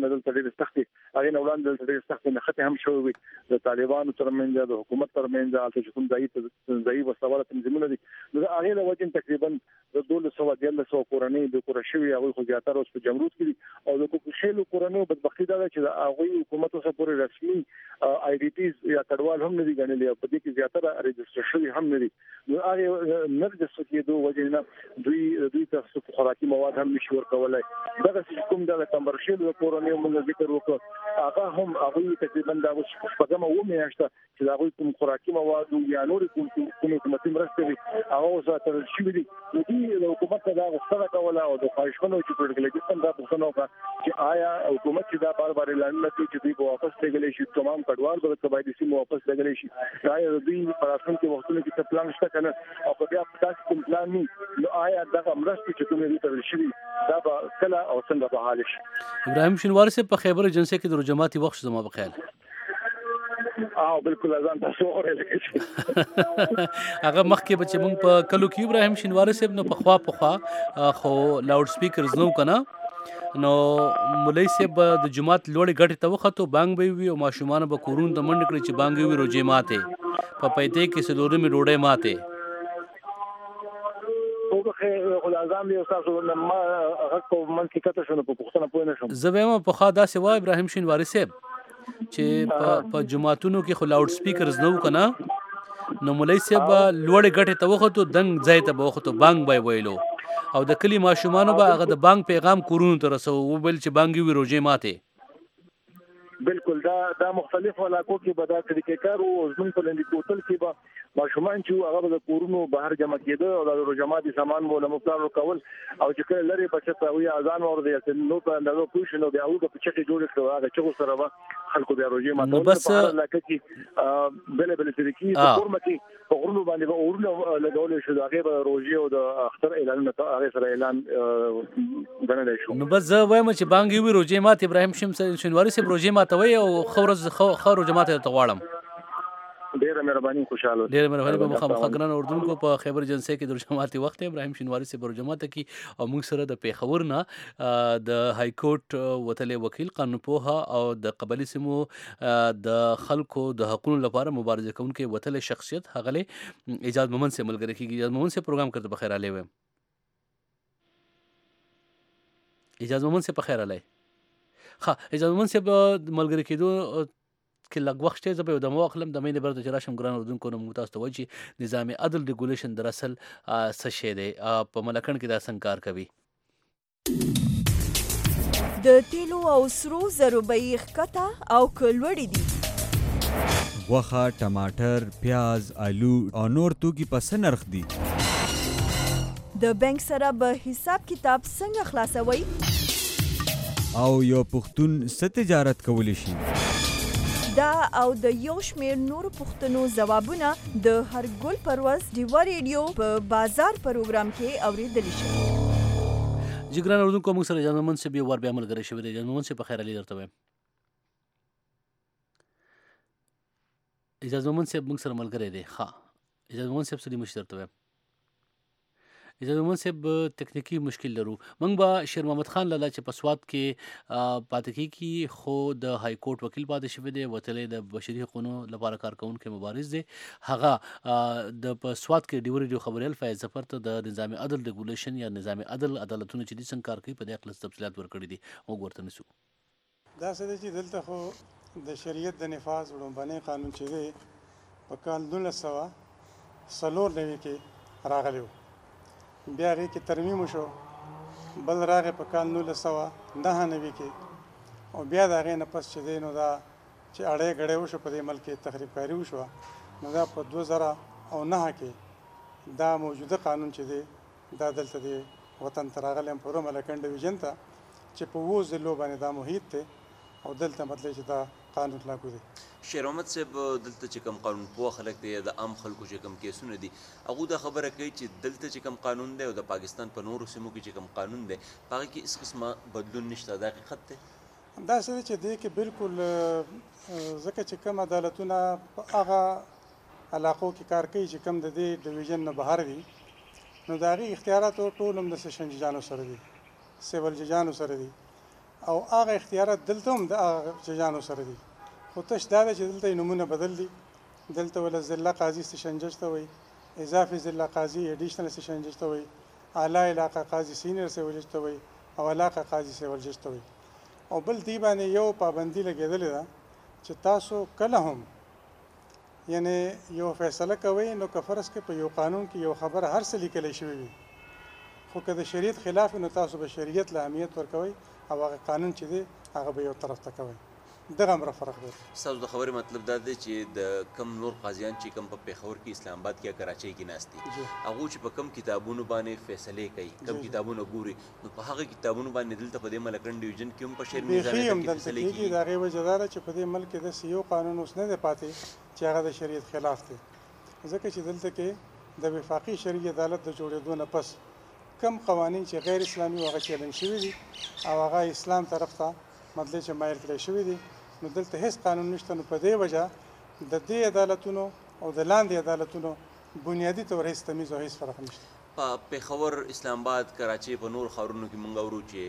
نه دلته ډېرې سختې هغې نه وړاندې دلته ډېرې سختې نښتې هم شوې وي د طالبانو ترمنځ د حکومت ترمنځ هلته چې کوم ځایي وسله تنظیمونه دي نو د هغې له وجې تقریبا د 1200 کورنۍ د کور شوي هغوی خو زیاتره اوس په جمرود کې دي او د کوکوشیلو کورنیو بدبختي دا ده چې د هغوی حکومت اوسه پورې رسمي آی ډي پیز یا کډوال هم نه دي ګڼلي او په دې کې زیاتره رجسټر شوي هم نه دي نو هغې نه رجسټر کېدو وجې نه دوی ته خوراکي مواد هم نشي ورکولی دغه چې کوم د کمرشیلو کورنیو موږ ذکر وکړو هغه هم هغوی تقریبا دا اوس شپږمه اووه میاشته چې د هغوی کوم خوراکي مواد یا نورې کومې حکومتي مرستې وي هغه اوس تړل شوي دي نو دوی د حکومت ته دا غوښتنه کوله او د خواهشمنو چې پروټیکلګستان دا پوښتنه وکړه چې آیا حکومت چې دا بار بار اعلانونه کوي چې دوی به واپس لګلی شي تمام کډوال به د قبایلي سیمو واپس لګلی شي آیا د دوی په راتلونکي وختونو کې څه پلان شته که نه او که بیا داسې کوم پلان نه نو آیا دغه مرستې چې کومې دوی تړل شوي دا به کله او څنګه بحاله شي. ابراهیم شینواري صاحب په خیبر ایجنسۍ کې د رجماتي وخت زما په خیال بالکل ځان تاسو اورئ هغه مخکې به چې موږ په کلو کې ابراهیم شینواري صاحب نو پخوا خو لاوډ سپیکرز نو که نه نو مولوي صاحب د جومات لوړې ګټې ته وختو بانګ به وي او ماشومانو به کورونو ته منډې کړي چې بانګ وي روژې ماتې په پیتې کې څلورمې ډوډۍ ماتې زه به یم پخوا داسې وای ابراهیم شینواري صاحب چې په جوماتونو کې خو لاوډ سپیکرز نه وو که نه نو مولوي صاحب به لوړې ګټې ته وختو دنګ ځای ته به وختو بانګ به یې ویلو او د کلي ماشومانو به هغه د بانګ پیغام کورونو ته رسو وویل چې بانګ وي روژې ماتې بالکل دا مختلف علاقو کې به دا طریقې کار وو زموږ په لندي کوتل کې به ماشومان چې هغه به د کورونو بهر جمع کېده او د روژه ماتي سامان به له مفلار ورکول او چې کله لرې بچه ته هغوی اذان واورېد یا نور په اندازه پوه شي نو بیا هغوی به په چغې جوړې کړو هغه چغو سره به خلکو بیا روژې ماتول په هر علاقه کې بېلې بېلې طریقې په کورمه کې په غرونو باندې به اورونه لګولی شو د هغې به روژې او د اختر اعلانونه هغې سره اعلان ګڼلی شو نو بس زه وایم چې بانګ وي روژې ماتې ابراهیم شینواري صاحب روژې ماتوئ او ښه روژه ماتې درته غواړم ډیره مهرباني خوشاله ډیره مهرباني په مخامخ ګران اردوونکو په خیبر ایجنسۍ کې د روژه ماتي وخت ابراهیم شینواري صاحب روژه ماته کی او موږ سره د پیښور نه د های کورټ وتلې وکیل قانون پوها او د قبایلي سیمو د خلکو د حقوقو لپاره مبارزه کوونکی وتلې شخصیت هغه اجازه مومن سے ملګری کیږي اجازه مومن سے پروګرام کرته بخیر علی و اجازه مومن سے بخیر علی ها اجازه مومن سے ملګری کېدو کې لږ وخت شته زه به یو دمه واخلم د مینې برته چې راشم ګران اردوونکو نو موږ تاسو ته وایي چې نظام عدل ریګولیشن در اصل څه شی دی په ملکڼ کې دا څنګه کار کوي د تیلو او سرو زرو بیې ښکته او که لوړې دي غوښه ټماټر پیاز آلو او نور توکي په څه نرخ دي د بانک سره به حساب کتاب څنګه خلاصوي او یو پښتون څه تجارت کولی شي دا او د یو شمېر نورو پوښتنو ځوابونه د هر ګل پر ورځ ډیوا ریډیو په بازار پروګرام کې اورېدلی شي. جګران اردوونکو موږ سره اجازه مومن صاحب یو وار بیا ملګری شوی دی. اجازه مومن صاحب په خیر علي درته وایم. اجازه مومن صاحب موږ سره ملګری دی. ښه اجازه مومن صاحب سړي مشر درته وایم. اجازه مومن صاحب تکنیکی مشکل لرو. موږ به شیر محمد خان لاله چې په سوات کې پاتې کېږي خو د های کورټ وکیل پاتې شوی دی وتلی د بشري حقوقو لپاره کار کوونکی مبارز دی. هغه د په سوات کې ډیو ریډیو خبریال فیض ظفر ته د نظام عدل ریګولیشن یا نظام عدل عدالتونه چې دي څنګه کار کوي په دې اړه تفصیلات ورکړي دي. موږ ورته نیسو. داسې دی چې دلته خو د شریعت د نفاذ وړاندې قانون چې دی په کال 1994 کې راغلی و. بیا هغې کې ترمیم وشو، بل راغی په کال 1999 کې او بیا د هغې نه پس چې دی نو دا چې اړی ګړی وشو په دې ملک کې تخریب کاري وشوه نو دا په 2009 کې دا موجوده قانون چې دی دا دلته دی وطن ته راغلی یم په رومه لکن ډویژن ته چې په 7 ضلعو باندې دا محیط دی او دلته مطلب چې دا قانون لاګو دی. شیر محمد صاحب دلته چې کوم قانون پوه خلک دی د عام خلکو چې کوم کیسونه دي هغوی دا خبره کوي چې دلته چې کوم قانون دی او د پاکستان په نورو سیمو کې چې کوم قانون دی په هغې کې هېڅ قسمه بدلون نشته. دا حقیقت دی؟ داسې دی چې دې کې بالکل ځکه چې کوم عدالتونه په هغه علاقو کې کار کوي چې کوم د دې ډویژن نه بهر وي نو د هغې اختیارات ټول هم د سیشن ججانو سره دي، سیول ججانو سره دي او هغه اختیارات دلته هم د ججانو سره دي، خو تش دا ده چې دلته نمونه بدل دي. دلته ول ضلع قاضي سیشن جج ته وایي، اضافي ضلع قاضي ایډیشنل سیشن جج ته وایي، اعلی علاقه قاضي سینیئر سیول جج ته وایي او علاقه قاضي سیول جج ته وایي. او بل دی باندې یو پابندي لګېدلې ده چې تاسو کله هم یعنی یو فیصله کوي نو که فرض کې په یو قانون کې یو خبره هر څه لیکلی شوی وي، خو که د شریعت خلاف نو تاسو به شریعت له اهمیت ورکوئ او هغه قانون چې دی هغه به یو طرف ته کوئ. دغه امر فرق دی. ستاسو د خبرې مطلب دا دی چې د کم نور قاضیان چې کم په پېښور کې اسلام آباد کې کراچۍ کې ناست دي هغوی چې په کم کتابونو باندې فیصلې کوي، کم کتابونه ګوري، نو په هغه کتابونو باندې دلته په دې ملکنډ ډیویژن کې هم په شهري نظامیت کې فیصلې کېږي. د هغې وجه دا ده چې په دې ملک کې داسې یو قانون اوس نه دی پاتې چې هغه د شریعت خلاف دی، ځکه چې دلته کې د وفاقي شرعي عدالت د جوړېدو نه پس کم قوانین چې غیر اسلامي هغه چلن شوي دي او هغه اسلام طرف ته مطلب چې مایل کړی شوي دي، نو دلته هیڅ قانون نشته. نو په دې وجه د دې عدالتونو او د لاندې عدالتونو بنیادي طور هیڅ تمیز او هیڅ فرق نشته. په پېښور، اسلام آباد، کراچۍ په نور ښارونو کې مونږ اورو چې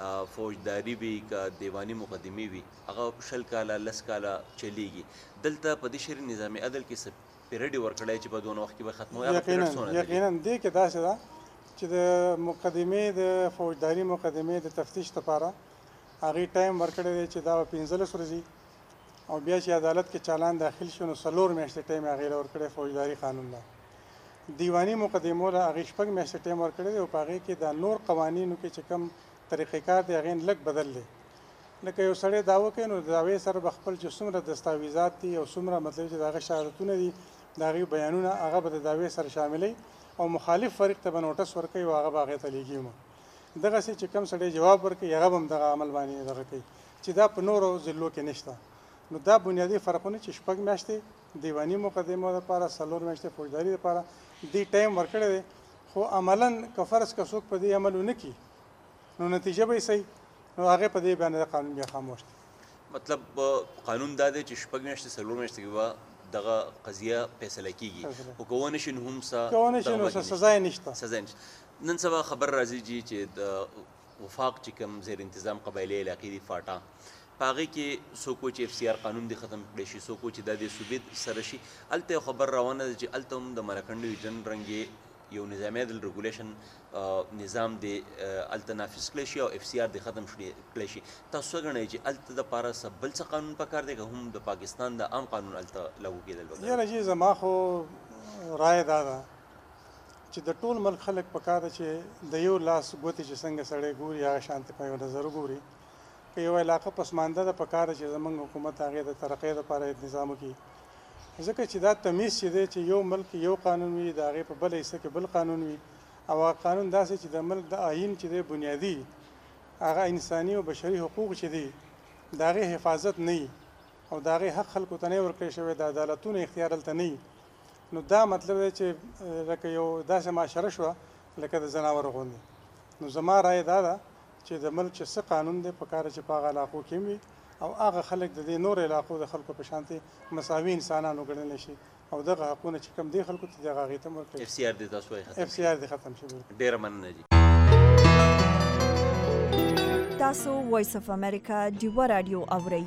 فوجداري وي که دیواني مقدمې وي هغه 20 کاله 10 کاله چلیږي. دلته په دې شهري نظامي عدل کې څه پیریډ یې ورکړی چې په دونه وخت کې به ختموي؟ هغه پیریډ څونه دی؟ یقینا دې کې داسې ده چې د مقدمې د فوجداري مقدمې د تفتیش لپاره هغې ټایم ورکړی دی چې دا به 15 ورځې او بیا چې عدالت کې چالان داخل شو نو 4 میاشتې ټایم هغې له ورکړی فوجداري قانون له. دیواني مقدمو له هغې 6 میاشتې ټایم ورکړی دی او په هغې کې دا نور قوانینو کې چې کوم طریقې کار دی هغې لږ بدل دی. لکه یو سړی دعوه کوي نو د دعوې سره به خپل چې څومره دستاویزات دي او څومره مطلب چې د هغه شهادتونه دي د هغې بیانونه هغه به د دعوې سره شاملوي او مخالف فریق ته به نوټس ورکوي او هغه به هغې ته لیږي. دغسې چې کوم سړی جواب ورکوي هغه به هم دغه عمل باندې دغه کوي چې دا په نورو ضلعو کې نشته. نو دا بنیادي فرقونه چې 6 میاشتې دیواني مقدمو لپاره 4 میاشتې فوجداري لپاره دې ټایم ورکړی دی، خو عملاً که فرض که څوک په دې عمل ونه کړي نو نتیجه به یې صحیح، نو هغې په دې باندې د قانون بیا خاموش دی. مطلب قانون دا دی چې 6 میاشتې 4 میاشتې کې به دغه قضیه فیصله کیږي، خو که ونه شي نو هم څه سزا یې نشته. نن سبا خبر راځي چې د وفاق چې کوم زیر انتظام قبایلي علاقې دي فاټا، په هغې کې څوک وایي چې FCR قانون دې ختم کړی شي، څوک وایي چې دا د صوبې سره شي. هلته یو خبر روانه ده چې هلته هم د ملکنډ ډیویژن رنګې یو نظامي عدل ریګولیشن نظام دې هلته نافذ کړی شي او FCR دې ختم کړی شي. تاسو څه ګڼئ چې هلته دپاره څه بل څه قانون پکار دی که هم د پاکستان د عام قانون هلته لاګو کېدل وکړي؟ یاره جی زما خو رایه دا ده چې د ټول ملک خلک پکار ده چې د یو لاس ګوتې چې څنګه سړی ګوري هغه شانتې په یو نظر وګوري. که یو علاقه پسمانده ده پکار ده چې زموږ حکومت هغې د ترقۍ لپاره نظام وکړي، ځکه چې دا تمیز چې دی چې یو ملک یو قانون وي د هغې په بله حصه کې بل قانون وي او هغه قانون داسې چې د ملک د آیین چې دی بنیادي هغه انساني او بشري حقوق چې دي د هغې حفاظت نه وي او د هغې حق خلکو ته نه ورکړی شوی، د عدالتونو اختیار هلته نه وي، نو دا مطلب دی چې لکه یو داسې معاشره شوه لکه د ځناورو غوندې. نو زما رایه دا ده چې د ملک چې څه قانون دی پکار چې په هغه علاقو کې وي او هغه خلک د دې نور علاقو د خلکو په شانتې مساوي انسانان وګڼلی شي او دغه حقونه چې کوم دی خلکو ته دغه هغې ته هم ورکوي. FCR دې تاسو وایي FCR دې ختم شي. ډېره مننه جي. تاسو وایس اف امریکا ډیوه راډیو اورئ.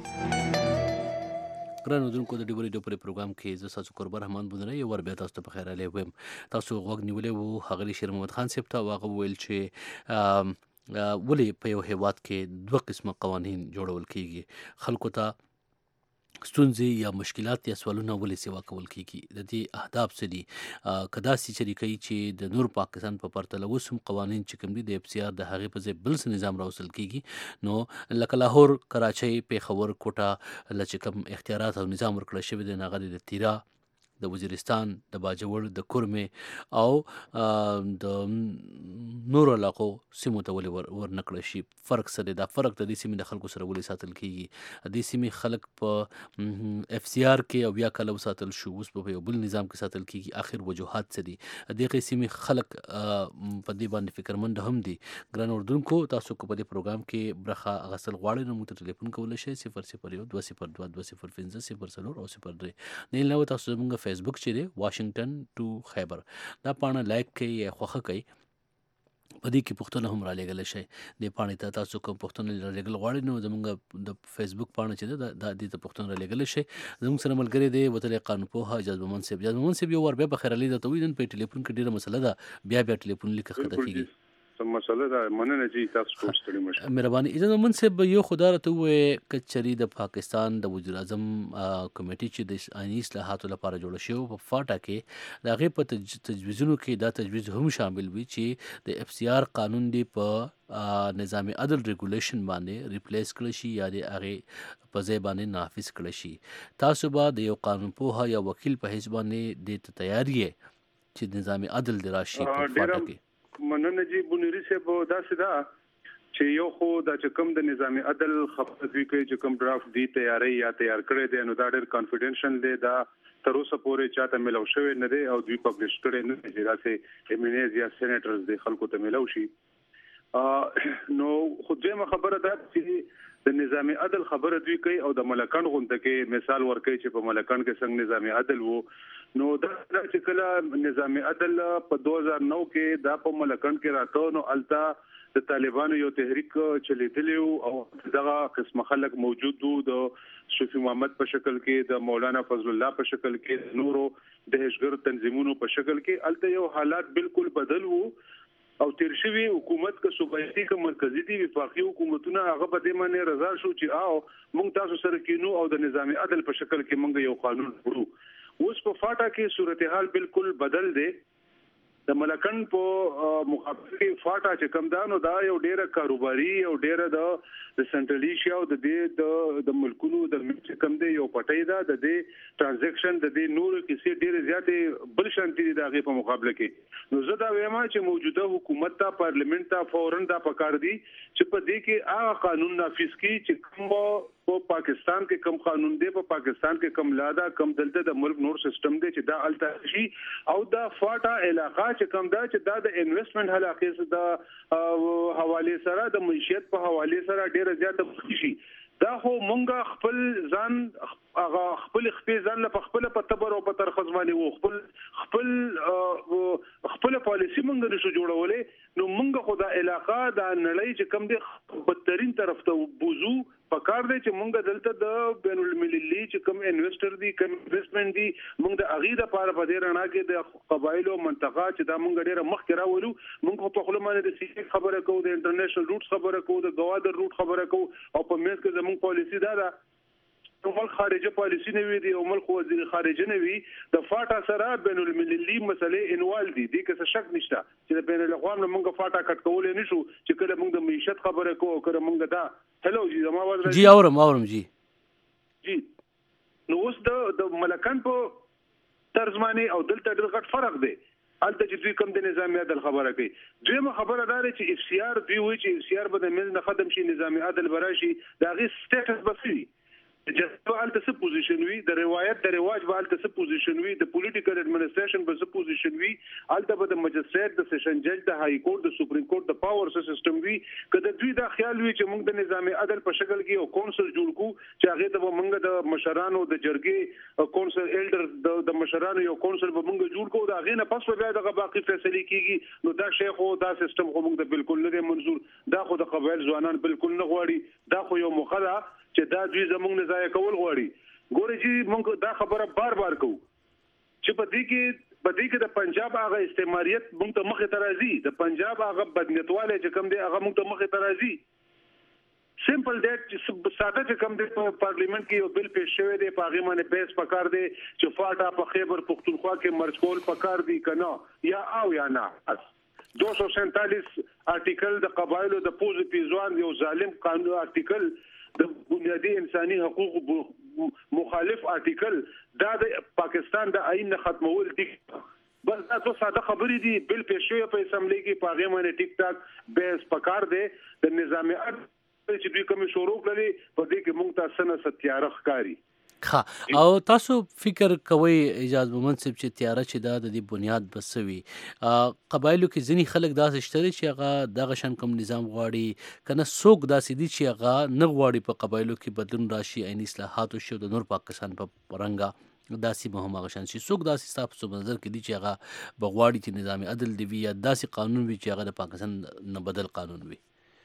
ګران اردوونکو د ډیوه راډیو پرې پروګرام کې زه ستاسو کوربه رحمان بونری یو ور بیا تاسو ته په خیر راغلی ویم. تاسو غوږ نیولی وو ښاغلي شیر محمد خان صاحب ته او هغه وویل چې ولې په یو هیواد کې 2 قسمه قوانین جوړول کیږي، خلکو ته ستونزې یا مشکلات یا سوالونه ولې سیوا کول کیږي، د دې اهداف څه دي. که داسې چرې کوي چې د نور پاکستان په پرتله اوس هم قوانین چې کوم دي د FCR د هغې په ځای بل څه نظام راوستل کیږي، نو لکه لاهور، کراچۍ، پېښور، کوټه له چې کوم اختیارات او نظام ورکړی شوی دی هغه د تیرا، د وزیرستان، د باجوړ، د کورمې او د نورو علاقو سیمو ته ولې ورنه کړی شي. فرق څه دی؟ دا فرق د دې سیمې د خلکو سره ولې ساتل کیږي؟ د دې سیمې خلک په FCR کې او بیا کله وساتل شو، اوس په یو بل نظام کې ساتل کیږي. آخر وجوهات څه دي؟ دغې سیمې خلک په دې باندې فکرمند هم دي. ګران اردوونکو، تاسو که په دې پروګرام کې برخه اخیستل غواړئ نو موږ ته ټلیفون کولی شئ 001-202-204 او 03. نه علاوه تاسو زموږ فیسبوک چې دی واشنگټن ټو خیبر دا پاڼه لایک کړئ یا خوښه کړئ. په دې کې پوښتنه هم را لېږلی شئ. دې پاڼې ته تاسو کوم پوښتنه را لېږل غواړئ نو زموږ د فیسبوک پاڼه چې ده دا دې ته پوښتنه را لېږلی شئ. زموږ سره ملګری دی وتلی قانونپوه اجاز مومند صاحب. اجاز مومند صاحب یو وار بیا بخیر علي درته وایي نن په ټلیفون کې ډېره مسله ده بیا ټلیفون لیکه ښکته کېږي. مسله ده مننه جی تاسو ټول ستړي مشه. مهرباني. اجاز مومند صاحب یو خو دا راته ووایې که چېرې د پاکستان د وزیر اعظم کمیټې چې د آئیني اصلاحاتو لپاره جوړه شوې په فاټا کې د هغې په تجویزونو کې دا تجویز هم شامل وي چې د اف سی آر قانون دی په نظام عدل ریګولیشن باندې ریپلیس کړی شي یا د هغې په ځای باندې نافذ کړی شي. تاسو به د یو قانونپوه یا وکیل په حیث باندې دې ته تیار یې چې نظام عدل دې راشي په فاټا کې؟ مننه جی بنيري صاحب داسې ده چې یو خو دا چې کوم د نظام عدل خبره دوی کوي چې کوم ډرافټ دی تیاری یا تیار کړی دی نو دا ډېر کانفیډنشل دی. دا تر اوسه پورې چاته ملو شوی نه دی او دوی پبلش کړی نه دی چې داسې امیونیز یا سینیټرز دی خلکو ته ملو شي. نو خو دویمه خبره ده چې د نظام عدل خبره دوی کوي او د ملکان غونډه کې مثال ورکوي چې په ملکان کې څنګه نظام عدل وو. نو دا چې کله نظام عدل په 2009 کې دا په ملکان کې راته نو التا د طالبانو یو تحریک چلیدلی او دغه قسم خلک موجود وو د صوفي محمد په شکل کې د مولانا فضل الله په شکل کې نورو د هشګر تنظیمونو په شکل کې الته یو حالات بالکل بدل وو او تیر شوی حکومت که صوبایي که مرکزی دي وفاقي حکومتونه هغه په دې باندې رضا شو چې موږ تاسو سره کینو او د نظام عدل په شکل کې موږ یو قانون جوړو. اوس په فاټا کې صورتحال بالکل بدل دی. د ملکن په مقابل کې فاټا چې کم دا نو دا یو ډیره کاروباري او ډیره د سنټرل ایشیا او د ملکونو د کم دی یو پټای دا د دې ټرانزیکشن د دې نور کیسې ډیره زیاتې بل شانتي دي دغه په مقابله کې. نو زه دا وایم چې موجوده حکومت ته پارلیمنت ته فورن دا پکار دي چې په دې کې هغه قانون نافذ کړي چې کوم په پاکستان کې کم قانون دی په پاکستان کې کم لادا کم دلته د ملک نور سیستم دی چې دا الته شي او دا فاټا علاقہ چې کم دا چې دا د انویسټمنټ علاقې سره د حواله سره د معیشت په حواله سره ډیره زیاته شي. دا خو مونږه خپل ځان هغه خپل ځان له خپل په تبر او په ترخص باندې وو خپل پالیسی مونږ نشو جوړولې. نو مونږ خو دا علاقہ دا نړۍ چې کم دی بدترین طرف ته بوزو پکار دی چې مونږ دلته د بین المللي چې کم انویسټر دي کم انویسټمنټ دي مونږ د اغیده لپاره په دې رڼا کې د قبایلو منطقه چې دا مونږ ډیره مخکې راولو. مونږ په خپل باندې د سی خبره کوو د انټرنیشنل روټ خبره کوو د گوادر روټ خبره کوو او په مېز کې زموږ پالیسی دا ده ملک خارجه پالیسی نه وي دی او ملک وزیر خارجه نه وي د فاټا سره بین المللي مسلې انوال دي دې کې څه شک نشته چې د بین الاقوام موږ فاټا کټ کولای نشو چې کله موږ د معیشت خبره کوو کله موږ دا هلو جی زما وځي جی اورم جی نو اوس د ملکان په ترجمانی او دلته ډېر غټ فرق دی. الته چې دوی کوم د نظام عدل خبره کوي. دویمه خبره دا ده چې اف سی آر دوی وایي چې اف سی آر به د منځ نه ختم شي نظام عدل براشي دا غي سټیټس بسوي جسته الته څه پوزیشن وي د روایت د رواج به الته څه پوزیشن وي د پولیټیکل اډمنسټریشن به څه پوزیشن وي الته به د مجستریټ د سیشن جج د های کورټ د سپریم کورټ د پاور سیستم وي کله دوی دا خیال وي چې موږ د نظام عدل په شکل کې یو کونسل جوړ کو چې هغه ته موږ د مشرانو د جرګې کونسل ایلډر د مشرانو یو کونسل به موږ جوړ کو دا غي نه پس بیا د باقي فیصله کیږي. نو دا شیخ او دا سیستم خو موږ ته بالکل نه منظور دا خو د قبایل ځوانان بالکل نه غواړي دا خو یو مخه چې دا دوی زموږ نه ځای کول غواړي. ګورې چې موږ دا خبره بار کوو چې په دې کې د پنجاب هغه استعماریت موږ ته مخې ته راځي د پنجاب هغه بدنیتواله چې کوم دی هغه موږ ته مخې ته راځي. سمپل دیټ چې ساده چې کوم دی په پارلیمنت کې یو بل پیش شوی دی په هغه باندې پیس پکار دی چې فاټا په خیبر پختونخوا کې مرج کول پکار دی کنه یا نه 247 آرټیکل د قبایلو د پوز پیزوان یو ظالم قانون آرټیکل د بنیادی انساني حقوق مخالف آرټیکل دا د پاکستان د آئین ختمول دي. بس دا څه ساده خبرې دي بل پېښوي په اسمبلی کې پاغه باندې ټیک ټاک بیس پکار دی د نظام عدل چې دوی کوم شروع کړي په دې کې موږ تاسو نه ستیارخ کاری او تاسو فکر کوئ اجاز مومند صاحب چې تیاره چې دا د دې بنیاد بسوي قبایلو کې ځینی خلک داسې شته چې هغه دغه شان کوم نظام غواړي کنه څوک داسې دي چې هغه نه غواړي په قبایلو کې بدلون راشي عین اصلاحات وشي د نور پاکستان په رنګه دا سیمه هم هغه شان شي. څوک داسې ستا په نظر کې دي چې هغه بغواړي چې نظام عدل دی وي یا داسې قانون وي چې هغه د پاکستان نه بدل قانون وي؟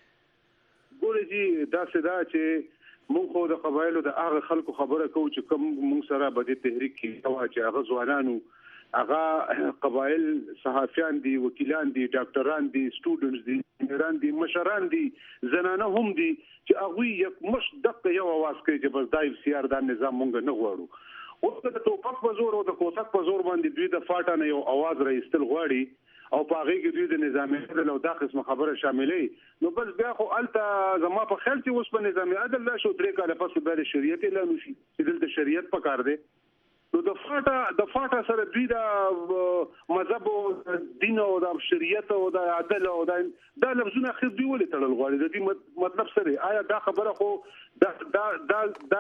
ګورې جی داسې دا چې مونږ خو د قبایلو د هغه خلکو خبره کوو چې کوم مونږ سره به د تحریک کې چې هغه ځوانانو هغه قبایل صحافیان دي، وکیلان دي، ډاکټران دي، سټوډنټس دي، انجینران دي، مشران دي، زنانه هم دي چې هغوی یک مش دقه یو اواز کوي چې بس دا FCR دا نظام مونږ نه غواړو. اوس د ټوپک په زور او د کوسک په زور باندې دوی د فاټا نه یو اواز راایستل غواړي او په هغې کې دوی د نظام عدل او دا قسمه خبره شاملوي، نو بس بیا خو هلته زما په خیال چې اوس په نظام عدل لا شو 3 کاله پس بیا د شریعت اعلان وشي چې دلته شریعت پکار دی. نو د فاټا سره دوی د مذهب او دین او د شریعت او د عدل او دا لفظونه اخر دوی ولې تړل غواړي؟ د دې مطلب څه دی؟ آیا دا خبره خو دا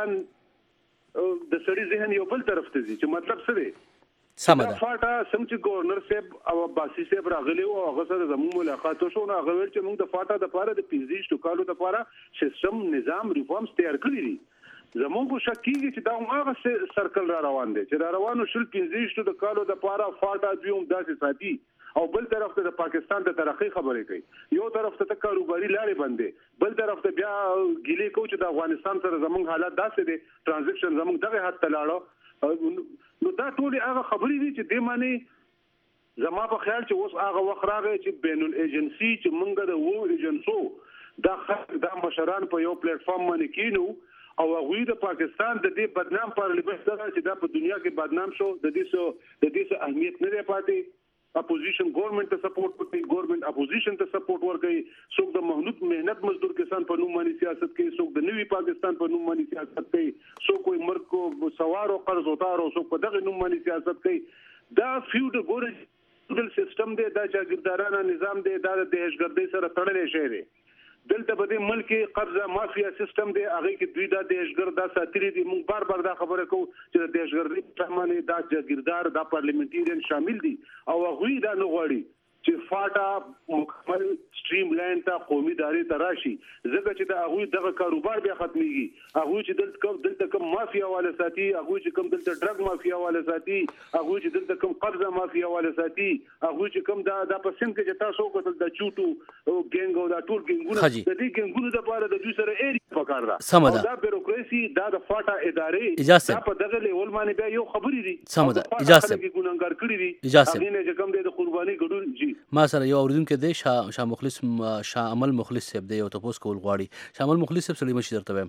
د سړي ذهن یو بل طرف ته ځي چې مطلب څه دی؟ سمه ده. فاټا سم چې گورنر صاحب او باسي صاحب راغلی او هغه سره زموږ ملاقات وشو، نو هغه ویل چې موږ د فاټا د پاره د 15 کالو د پاره سیستم نظام ریفارمز تیار کړی دي. زموږ کو شک کیږي چې دا هغه سرکل را روان دی چې را روانو شل 15 د کالو د پاره فاټا دوی داسې ساتي او بل طرف ته د پاکستان د ترقی خبرې کوي. یو طرف ته کاروباري لارې بندې، بل طرف ته بیا ګیلې کوي چې د افغانستان سره زموږ حالات داسې دي، ترانزیکشن زموږ دغه حد ته لاړو. نو دا ټول هغه خبرې دي چې د معنی زما په خیال چې اوس هغه وخت راغی چې بین الایجنسي چې موږ د وو ایجنسو دا مشران په یو پلیټ فارم باندې کینو او هغوی د پاکستان د دې بدنام پارلیمنت سره چې دا په دنیا کې بدنام شو، د دې اهمیت نه دی پاتې. اپوزیشن گورنمنت ته سپورټ کوي، گورنمنت اپوزیشن ته سپورټ ورکوي، څوک د مهنت مزدور کسان په نوم باندې سیاست کوي، څوک د نوي پاکستان په نوم باندې سیاست کوي، څوک وي مرګ کو سوار او قرض وتار او څوک په دغه نوم باندې سیاست کوي. دا فیوډل سیستم دی، دا جاگیردارانه نظام دی، دا د دهشتګردۍ سره تړلی شی دی. دلته په دې ملک کې قبضه مافیا سیستم دی، هغه کې دوی دا دهشتګرد دا ساتري دي. موږ بار دا خبره کوو چې د دهشتګردۍ په معنی دا جاگیردار دا پارلیمنټریان شامل دي او هغوی دا نه غواړي چې فاټا مکمل سټریم لاین ته قومي ادارې ته راشي، ځکه چې د هغوی دغه کاروبار بیا ختمیږي. هغوی چې دلته کوم مافیا والا ساتي، هغوی چې کوم دلته ډرګ مافیا والا ساتي، هغوی چې دلته کوم قبضه مافیا والا ساتي، هغوی چې کوم دا په سند کې چې تاسو وکړل د چوټو او ګنګ او دا ټول ګنګونه د دې ګنګونو لپاره د دوی سره ایری پکار ده. دا بیروکراسي دا د فاټا ادارې دا په دغه لیول باندې بیا یو خبرې دي. سم ده. اجازه کې ګونګار کړی دي. اجازه هغه نه چې کوم د قرباني ګډون جی ما سره یو اوریدونکو دی شاه عمل مخلص صاحب دی، یو تاسو کول غواړي. شاه عمل مخلص صاحب سړي مشي درته وایم.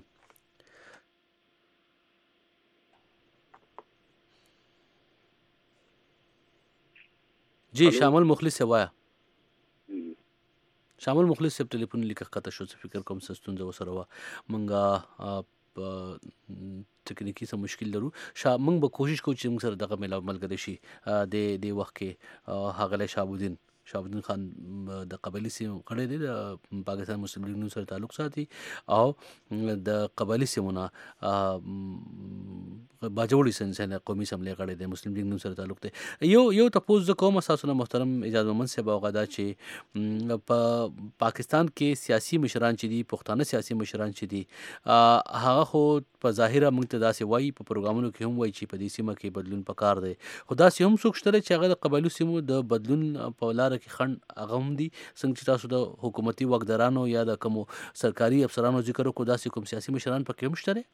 جی شامل مخلص صاحب وایا. شامل مخلص صاحب ټلیفون لیکه قطع شو، فکر کوم ستونزه وسره وا منګه تکنیکی څه مشکل لرو. موږ به کوشش کوو چې موږ سره دغه ملګری شي د وخت کې هغه شهابالدین خان د قبایلي سیمو غړی دی، د پاکستان مسلم لیگ نون سره تعلق ساتي او د قبایلي سیمو نه باجوړي سنسنه قومي اسمبلی غړی دی، مسلم لیگ نون سره تعلق دی. یو تاسو د کوم اساسونه محترم اجازه مند صاحب غدا چې په پاکستان کې سیاسي مشران چې دي، پښتانه سیاسي مشران چې دي، هغه خو په ظاهره موږ ته داسې وایي، په پروګرامونو کې هم وایي چې په دې سیمه کې بدلون پکار دی، خو داسې هم څوک شته چې هغه د قبایلو سیمو د بدلون په لاره کې خنډ هغه هم دي. څنګه چې تاسو د حکومتي واکدارانو یا د کومو سرکاري افسرانو ذکر وکړو، داسې کوم سیاسي مشران پکې هم شته؟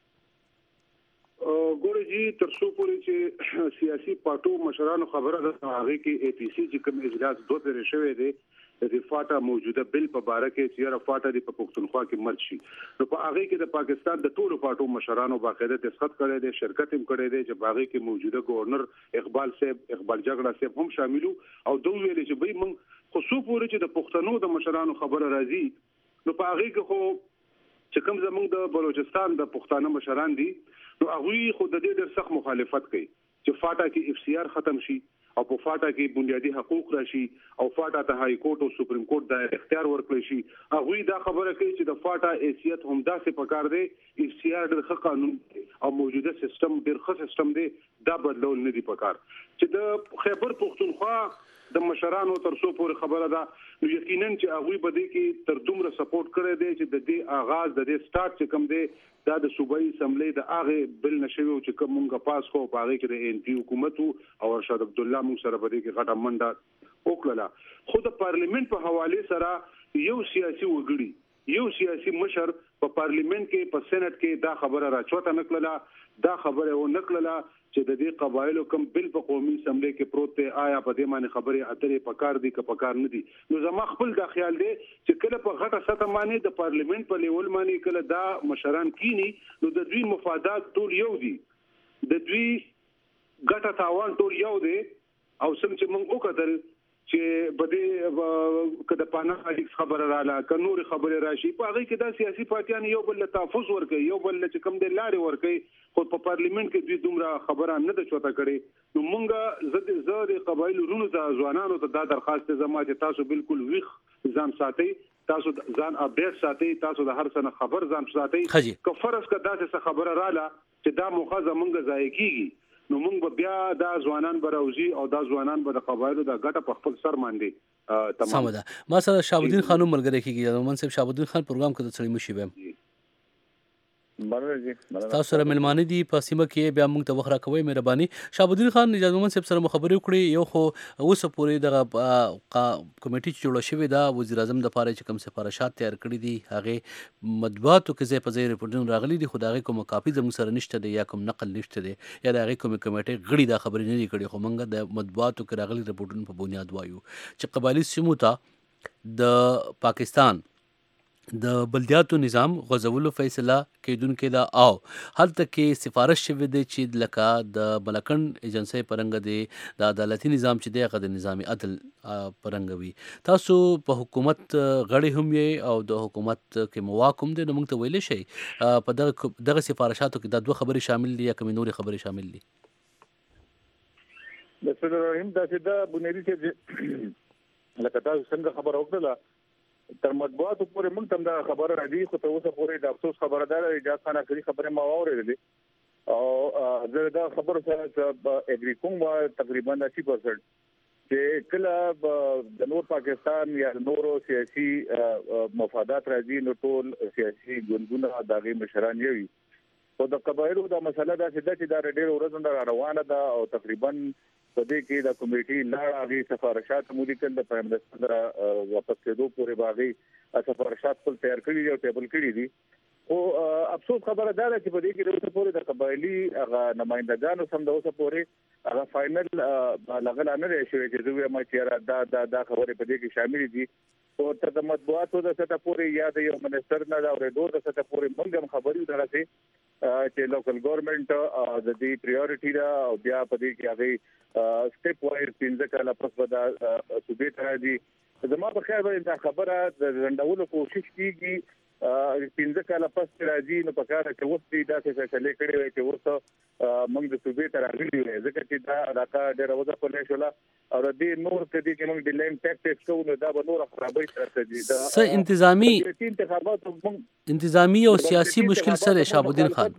ګورې جی تر څو پورې چې سیاسي پارټو مشرانو خبره ده، هغه کې APC چې کوم اجلاس دوه پیری شوی دی د فاټا موجوده بل په باره کې چې را فاټا د پښتونخوا کې مرچ شي، نو په هغه کې د پاکستان د ټولو پارټو مشرانو باقاعده دستخط کړی دی، شرکت هم کړی دی، چې هغه کې موجوده گورنر اقبال جګړه صاحب هم شاملو او دوی ویل چې به موږ خو څو پورې چې د پښتنو د مشرانو خبره راځي، نو په هغه کې خو چې کوم زموږ د بلوچستان د پښتانه مشران دي، نو هغه خو د دې ډېر سخت مخالفت کوي چې فاټا کې FCR ختم شي او په فاټا کې بنیادی حقوق راشي او فاټا ته های کورټ او سپریم کورټ د اختیار ورکړي شي. هغه دا خبره کوي چې د فاټا حیثیت هم داسې پکار دی، FCR ډېر ښه قانون او موجوده سیستم ډېر ښه سیستم دی، دا بدلول نه دی پکار چې د خیبر پختونخوا د مشرانو تر څو پورې خبره ده نو یقینا چې هغه به دې کې تر دومره سپورټ کړی دی چې د دې آغاز د دې سٹارټ چې کوم دی دا د صوبایي اسمبلی د هغه بل نشوي چې کوم مونږه پاس خو په هغه کې د ان پی حکومت او ارشاد عبد الله مون سره به دې کې غټه منډه وکړه خو د پارلیمنت په حواله سره یو سیاسي وګړي یو سیاسي مشر په پارلیمنت کې په سېنات کې دا خبره راچوته نکړه دا خبره و نکړه چې د دې قبایلو کم بل په قومي اسمبلی کې پروت دی آیا په دې معنی خبره اترې پکار دي که پکار نه دي نو زما خپل دا خیال دی چې کله په غټه سطح باندې د پارلیمنت په لیول باندې کله دا مشران کینی نو د دوی مفادات ټول یو دي د دوی ګټه تاوان ټول یو دی او سم چې موږ وکړل چې بده کده پانا خبره رااله ک نور خبره راشي په هغه کې د سیاسي پارټیان یو بل تحفظ ورکړي یو بل چې کم د لارې ورکړي خو په پارلیمنت کې دوی دومره خبره نه ده چوته کړي نو مونږه زه د قبایل رونو د ځوانانو ته دا درخواست زما چې تاسو بالکل ویخ ځان ساتي تاسو ځان اپډیټ ساتي تاسو د هر څه خبر ځان ساتي که فرض کړه داسې خبره رااله چې دا موخه زمونږ ځای کیږي نو موږ بیا دا ځوانان براوزی او دا ځوانان به د قبایلو د ګټه په خپل سر باندې تمام سم ده ما سره شهاب الدین خانم ملګری کیږي منصب شهاب الدین خان پروګرام کې د سړی مشي بم تاسو سره ملمانه دي په سیمه کې بیا موږ ته وخره کوي مهرباني شهاب الدین خان نجات محمد صاحب سره خبرې وکړي یو خو اوس پورې د کمیټې جوړه شوې ده وزیر اعظم د پاره چې کوم سفارشات تیار کړی دي هغه مطبوعاتو کې ځای په ځای ریپورتونه راغلي دي خو دغه کوم کاپي زموږ سره نشته دی یا کوم نقل نشته دی یا دغه کوم کمیټې غړي دا خبرې نه دي کړې خو موږ د مطبوعاتو کې راغلي ریپورتونو په بنیاد وایو چې قبایلی سیمو ته د پاکستان د بلدیاتو نظام غزولو فیصله کیدونکې ده او هلته کې سفارش شوی دی چې لکه د ملکند ایجنسی پرنګ دی د عدالتي نظام چې دی هغه د نظام عدل پرنګ وي تاسو په حکومت غړي هم یې او د حکومت کې مواقم دي نو موږ ته ویلی شي په دغه سفارشاتو کې دا دوه خبرې شامل دي یا کومې نورې خبرې شامل دي بسم الله الرحمن الرحیم دا چې دا بنیادی چې لکه تاسو څنګه خبر وکړه تر مطبوعاتو پورې موږ تم دا خبره راځي خو ته اوسه پورې د افسوس خبره ده اجازه خان اخري خبره ما واورېدلې او زه دا خبره سره اګری کوم تقریبا 80% چې کله د نور پاکستان یا نورو سیاسي مفادات راځي نو ټول سیاسي ګوندونه دغه مشران یوي او د قبایلو دا مسله دا چې دا ډېر ورځ روانه ده او تقریبا په دې کې د کمیټې لاړه سفارشات مولیکل د پرایم منسٹر واپس کېدو پورې باغی سفارشات خپل تیار کړي او ټیبل کړي دي او افسوس خبره ده چې په دې کې د اوسه پورې د قبایلی هغه نمائندګانو سم د اوسه پورې هغه فائنل لغلا نه شوی چې دوی ما چې دا خبره په دې کې شامل دي او تر د مطبوعاتو د سطح پورې یا د یو منسٹر نه دا ورېدو د سطح پورې موږ هم خبرې درته چې لوکل ګورنمنت د دې پریورټی دا او بیا په دې کې هغه سټیپ وایز 15 کاله پس ودا صوبې ته راځي زما په خیال باندې دا خبره د رندولو کوشش کیږي 15 کاله پس راځي نو په کار کې وستي دا څه فیصله کړي وي چې ورته موږ د صوبې ته راغلي وي ځکه چې دا راکا ډېر وځه کولای شو او د دې نور کدي چې موږ د لیم ټیکټس کوو نو دا به نور خرابوي ترڅ دا څه انتظامی او سیاسي مشکل سره شهاب الدین خان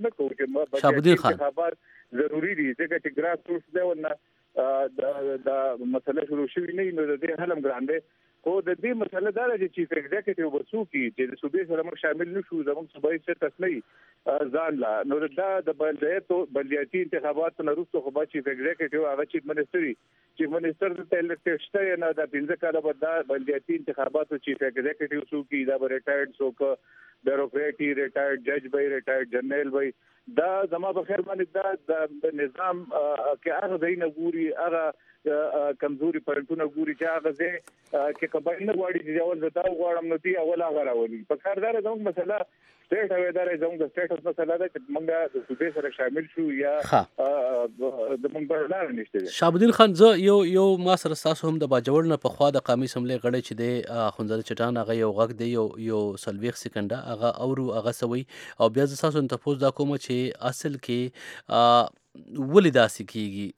ضروری دي ځکه چې ګراس روټس دی ونه دا مسله شروع شوی نه نو د دې حلم ګرانده خو د دې مسله دا چې چیف ایگزیکټیو ورسو کی چې د صوبې سره موږ شامل نشو زموږ صوبایي سیاست نه ځان لا نو دا د بلدیاتي انتخاباتو نه وروسته خو چیف ایگزیکټیو هغه چیف منسٹر ته الکټ شته نه د 15 کاله بعد بلدیاتي انتخاباتو چیف ایگزیکټیو سو کی دا ریټایرډ سو بیوروکریټي ریټایرډ جج بای ریټایرډ جنرال بای دا زما په خیر باندې دا د نظام کې هغه دینه ګوري هغه کمزوري پرنټونه ګوري چې هغه ځکه کې قبایل نه غواړي چې اول زتا غواړم نو دی اول هغه راولي په کاردار زموږ مسله سټیټ اویدار زموږ د سټیټس مسله ده چې موږ د صوبې سره شامل شو یا د موږ په لار نشته شهاب الدین خان زه یو ما سره تاسو هم د باجوړ نه په خوا د قومي سملې غړي چې د خنزر چټان هغه یو غږ دی یو سلويخ سکندې هغه اورو هغه سوي او بیا تاسو ته پوښتنه دا کوم چې اصل کې ولې داسې کیږي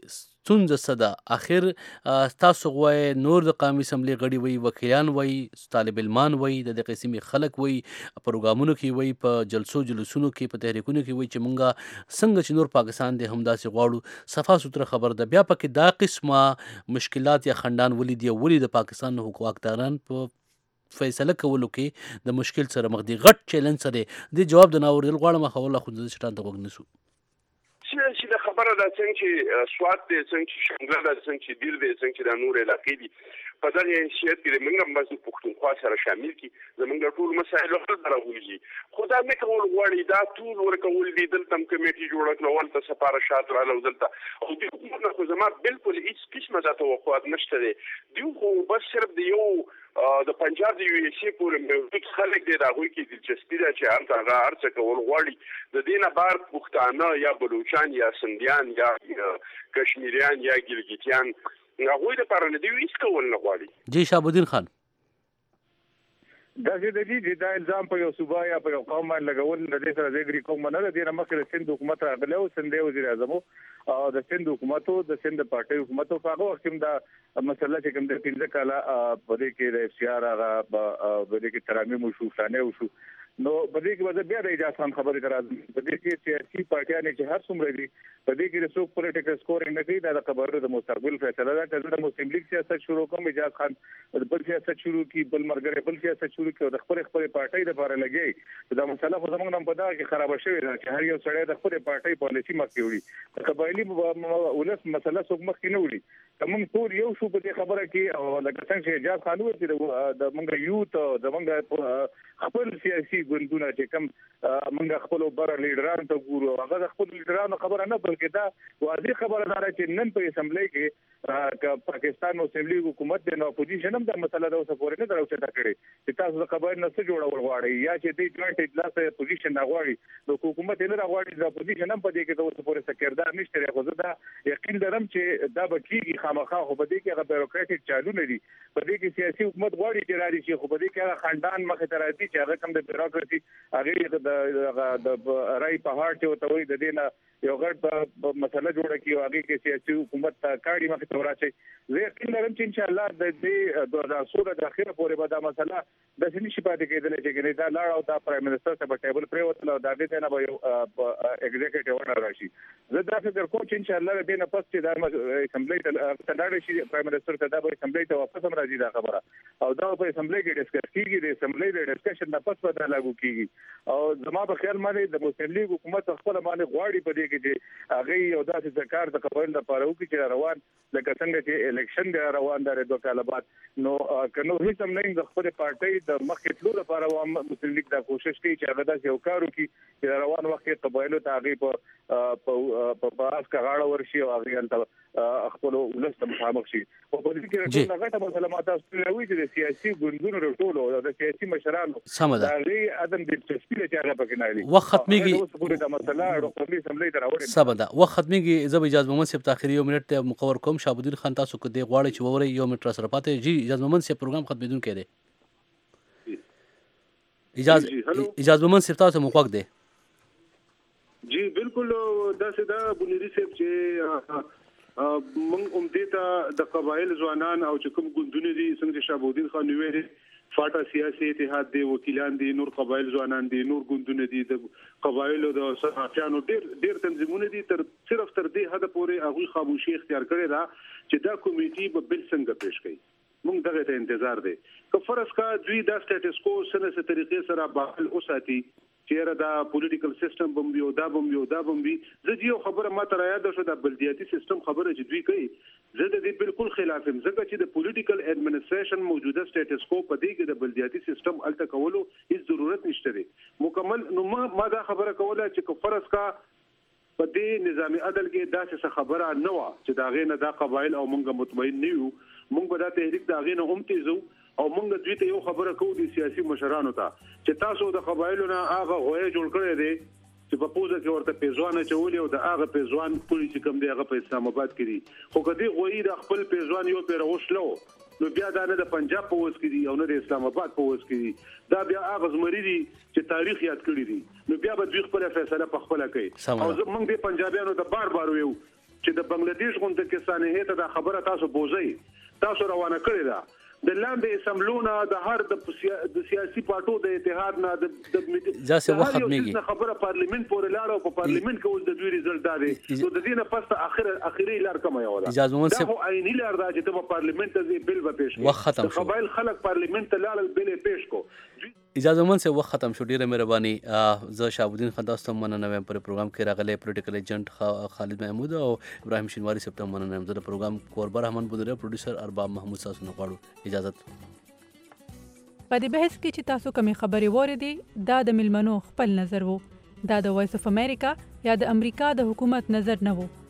ستونزه څه ده؟ اخر تاسو غواړئ نور د قومي اسمبلی غړي وي، وکیلان وي، طالب علمان وي، د دې قسمي خلک وي، پروګرامونو کې وي، په جلسونو کې، په تحریکونو کې وي چې مونږه څنګه چې نور پاکستان دی همداسې غواړو. صفا سوتره خبر ده. بیا پکې دا قسمه مشکلات یا خندان ولې دي، ولې د پاکستان حکومتداران په فیصله کولو کې د مشکل سره مخ دي، غټ چیلنج سره د جواب د ناوردل غواړم خو خو د شټان ته وګ نسو چې د خبره ده څنګه چې سواد دی، څنګه چې شنګله ده، څنګه چې دیر دی، څنګه چې د نور علاقې دي، په دغه حیثیت کې موږ هم بس پښتونخوا سره شامل کی زمونږ ټول مسایل حل راوړي. خو دا نه کول غواړي، دا ټول ورکول دي، دلته کمیټي جوړه کړه، ولته سفارشات رااله دلته او د حکومت خو زما بالکل هیڅ قسمه ذات توقعات نشته دي. دوی خو بس صرف د یو د پنجاب د یو سی پورې موجود خلک دي، دا غوي کې دلچسپي ده چې هغه ارڅ کول غواړي. د دینه بار پښتانه یا بلوچستان یا سندیان یا کشمیریان یا ګلګیتیان هغوی د پاره نه دی هیڅ کول نه غواړي. جی شهاب الدین خان دا چې د دې دا الزام په یو صوبا یا په یو قوم باندې لګول د دې سره زګری کوم نه د دې مخکې سند حکومت راغلی او سند وزیر اعظم او د سند حکومت او د سند پارټي حکومت په هغه وخت کې دا مسله چې کوم د 15 کاله په دې کې د FCR هغه په دې کې ترامیم شو شانه شو نو په دې کې وځي بیا د اجازه خان خبرې راځي. په دې کې سیاسي پارټیانه چې هر څومره دي په دې کې د څوک پولیټیکل سکورینګ نه کوي، دا د خبرو د مستقبل فیصله ده. چې د مسلم لیگ سیاست شروع کوم، اجازه خان بل سیاست شروع کی، بل مرګره بل سیاست شروع کی او د خپل پارټي د لپاره لګي. دا مسله خو زموږ نه په دا کې خراب شوې ده چې هر یو سړی د خپل پارټي پالیسي مخکې وړي. قبایلی ولس مسله څوک مخکې نه وړي. کوم ټول یو شو په دې خبره کې او لکه څنګه چې اجازه خان وایي چې د موږ یوت د موږ خپل سیاسي ګوندونه چې کوم موږ خپل بر لیډرانو ته ګورو، هغه خپل لیډرانو خبره نه بلکې دا واضح خبره ده چې نن په اسمبلی کې پاکستان مسلم لیگ حکومت د اپوزیشن هم د مسله د اوسه پورې نه دروځه کړي چې تاسو د خبر نه څه جوړول غواړي یا چې د جوائنټ اجلاس اپوزیشن نه غواړي نو حکومت نه غواړي د اپوزیشن هم په دې کې د اوسه پورې سکردار نشته. خو زه دا یقین لرم چې دا به کیږي خامخا، خو په دې کې هغه بیروکراټیک چالونه دي، په دې کې سیاسي حکومت غواړي چې راځي چې خو په دې کې هغه خاندان مخه ته راځي چې هغه کوم د بیروکراسي هغه د رای په هار ته وتوي د دینه یو غټ مسله جوړه کی او هغه کې سیاسي حکومت کاړي مخه ته وراشي. زه یقین لرم چې ان شاء الله د دې 2016 د اخره پورې به دا مسله د سني شپه کې کېدل چې دا لاړ او دا پرایم منسٹر ته په ټیبل پرې وتل او دا دې نه به یو ایگزیکټیو ورنر راشي. زه دا فکر کوم چې ان شاء الله دې نه پس چې د اسمبلی ته لاړ شي پرایم منسٹر ته دا به اسمبلی ته واپس هم راځي دا خبره او دا په اسمبلی کې ډیسکس کیږي، د اسمبلی د ډیسکشن نه پس به دا لاګو کیږي. او زما په خیال باندې د مسلم لیگ حکومت خپل باندې غواړي په دې کې چې هغه یو داسې سرکار د قبایل لپاره وکړي چې روان لکه څنګه چې الیکشن دی روان دی 2 کال بعد نو کنو هیڅ هم نه د خپل پارټي د مخکې تلو لپاره مسلم لیگ دا کوشش کوي چې هغه داسې یو کار وکړي چې روان وخت کې قبایلو ته هغه په باس کغاړه ورشي او هغه خپل ولست مخامخ شي. او په دې کې ټول هغه مسله ماته ستوي چې د سیاسي ګوندونو ټولو او د سیاسي مشرانو دا غي عدم د تشکیل چې هغه پکې نه لري وخت ختميږي دا مسله رقمي اسمبلی ته راوړي سبدا وخت ختميږي. زه اجازه محمد صاحب تاخيري یو منټ ته مقور کوم. شهاب الدین خان تاسو کو دی غواړي چې ووري یو منټ سره پاتې. جی اجازه محمد صاحب پروګرام ختمېدون کې دی. اجازه محمد صاحب تاسو موقع دی. جی بالکل دا سدا بنيري صاحب چې مونږ امدته د قبایل ځوانان او چې کوم ګوندونه دي څنګه شهاب الدین خان ویلي فاټا سیاسي اتحاد دی، وکیلان دي، نور قبایل ځوانان دي، نور ګوندونه دي، د قبایلو د صحافیانو ډېر تنظیمونه دي. صرف تر دې حد پورې هغه خاموشي اختیار کړې ده چې دا کمیټي به بل څنګه پیش کړي. موږ دغه ته انتظار دی که فرض کا دوی دا سټیټس کو سره طریقې سره بحال اوساتي چیرې دا پولیټیکل سیستم بمبي او دا بمبي زه یو خبره ما تر یاد شو د بلدیاتي سیستم خبره چې دوی کوي زه د دې بالکل خلاف یم. ځکه چې د پولیټیکل اډمنسټریشن موجوده سټیټس کو په دې کې د بلدیاتي سیستم الته کولو هیڅ ضرورت نشته دی مکمل. نو ما دا خبره کوله چې فرض کا په دې نظامی عدل کې داسې خبره نه و چې دا غینه دا قبایل او مونږ مطمئن نه یو، مونږ به دا تحریک دا غینه هم تیزو او مونږ دوی ته یو خبره کوو د سیاسي مشرانو ته چې تاسو د قبایلو نه هغه غوې جوړ کړی دی چې په پوزه کې ورته پیزوان چولې او د هغه پیزوان پولیس کوم دی هغه په اسلام آباد کې دي. خو کدی غوې د خپل پیزوان یو پیروشلو نو بیا دا نه د پنجاب په وس کې دي او نه د اسلام آباد په وس کې دي، دا بیا هغه زمری دي چې تاریخ یاد کړی دي. نو بیا به دوی خپل فیصله په خپل کوي. او موږ د پنجابیانو د بار ویو چې د بنگلاديش غونډه کې سانحه ته دا خبره تاسو بوزي تاسو روانه کړی دا د لاندې اسمبلونه د هر د سیاسي پارټو د اتحاد نه د ځکه وخت ختميږي خبره پارلیمنت پورې لاړه او په پارلیمنت کې اوس د دوی رزلټ دا دی نو د دې نه پس اخري لار کومه یو ده اجازه مون دا خو عیني لار ده چې د پارلیمنت ته بل و پیش وخت ختم شو قبایل خلک پارلیمنت ته لاړل بل پیش کو اجازه من سے وخت ختم شو ډیره مهرباني زه شاهبالدین خنداستم مننه ویم پر پروګرام کې راغلی پولیټیکل ایجنټ خالد محمود او ابراهیم شینواری صاحب ته مننه ویم زه د پروګرام کوربه رحمان بودره پروډوسر ارباب محمود تاسو نه غواړو اجازه په دې بحث کې چې تاسو کومې خبرې واورېدې دا د ملمنو خپل نظر وو دا د وایس اف امریکا یا د امریکا د حکومت نظر نه وو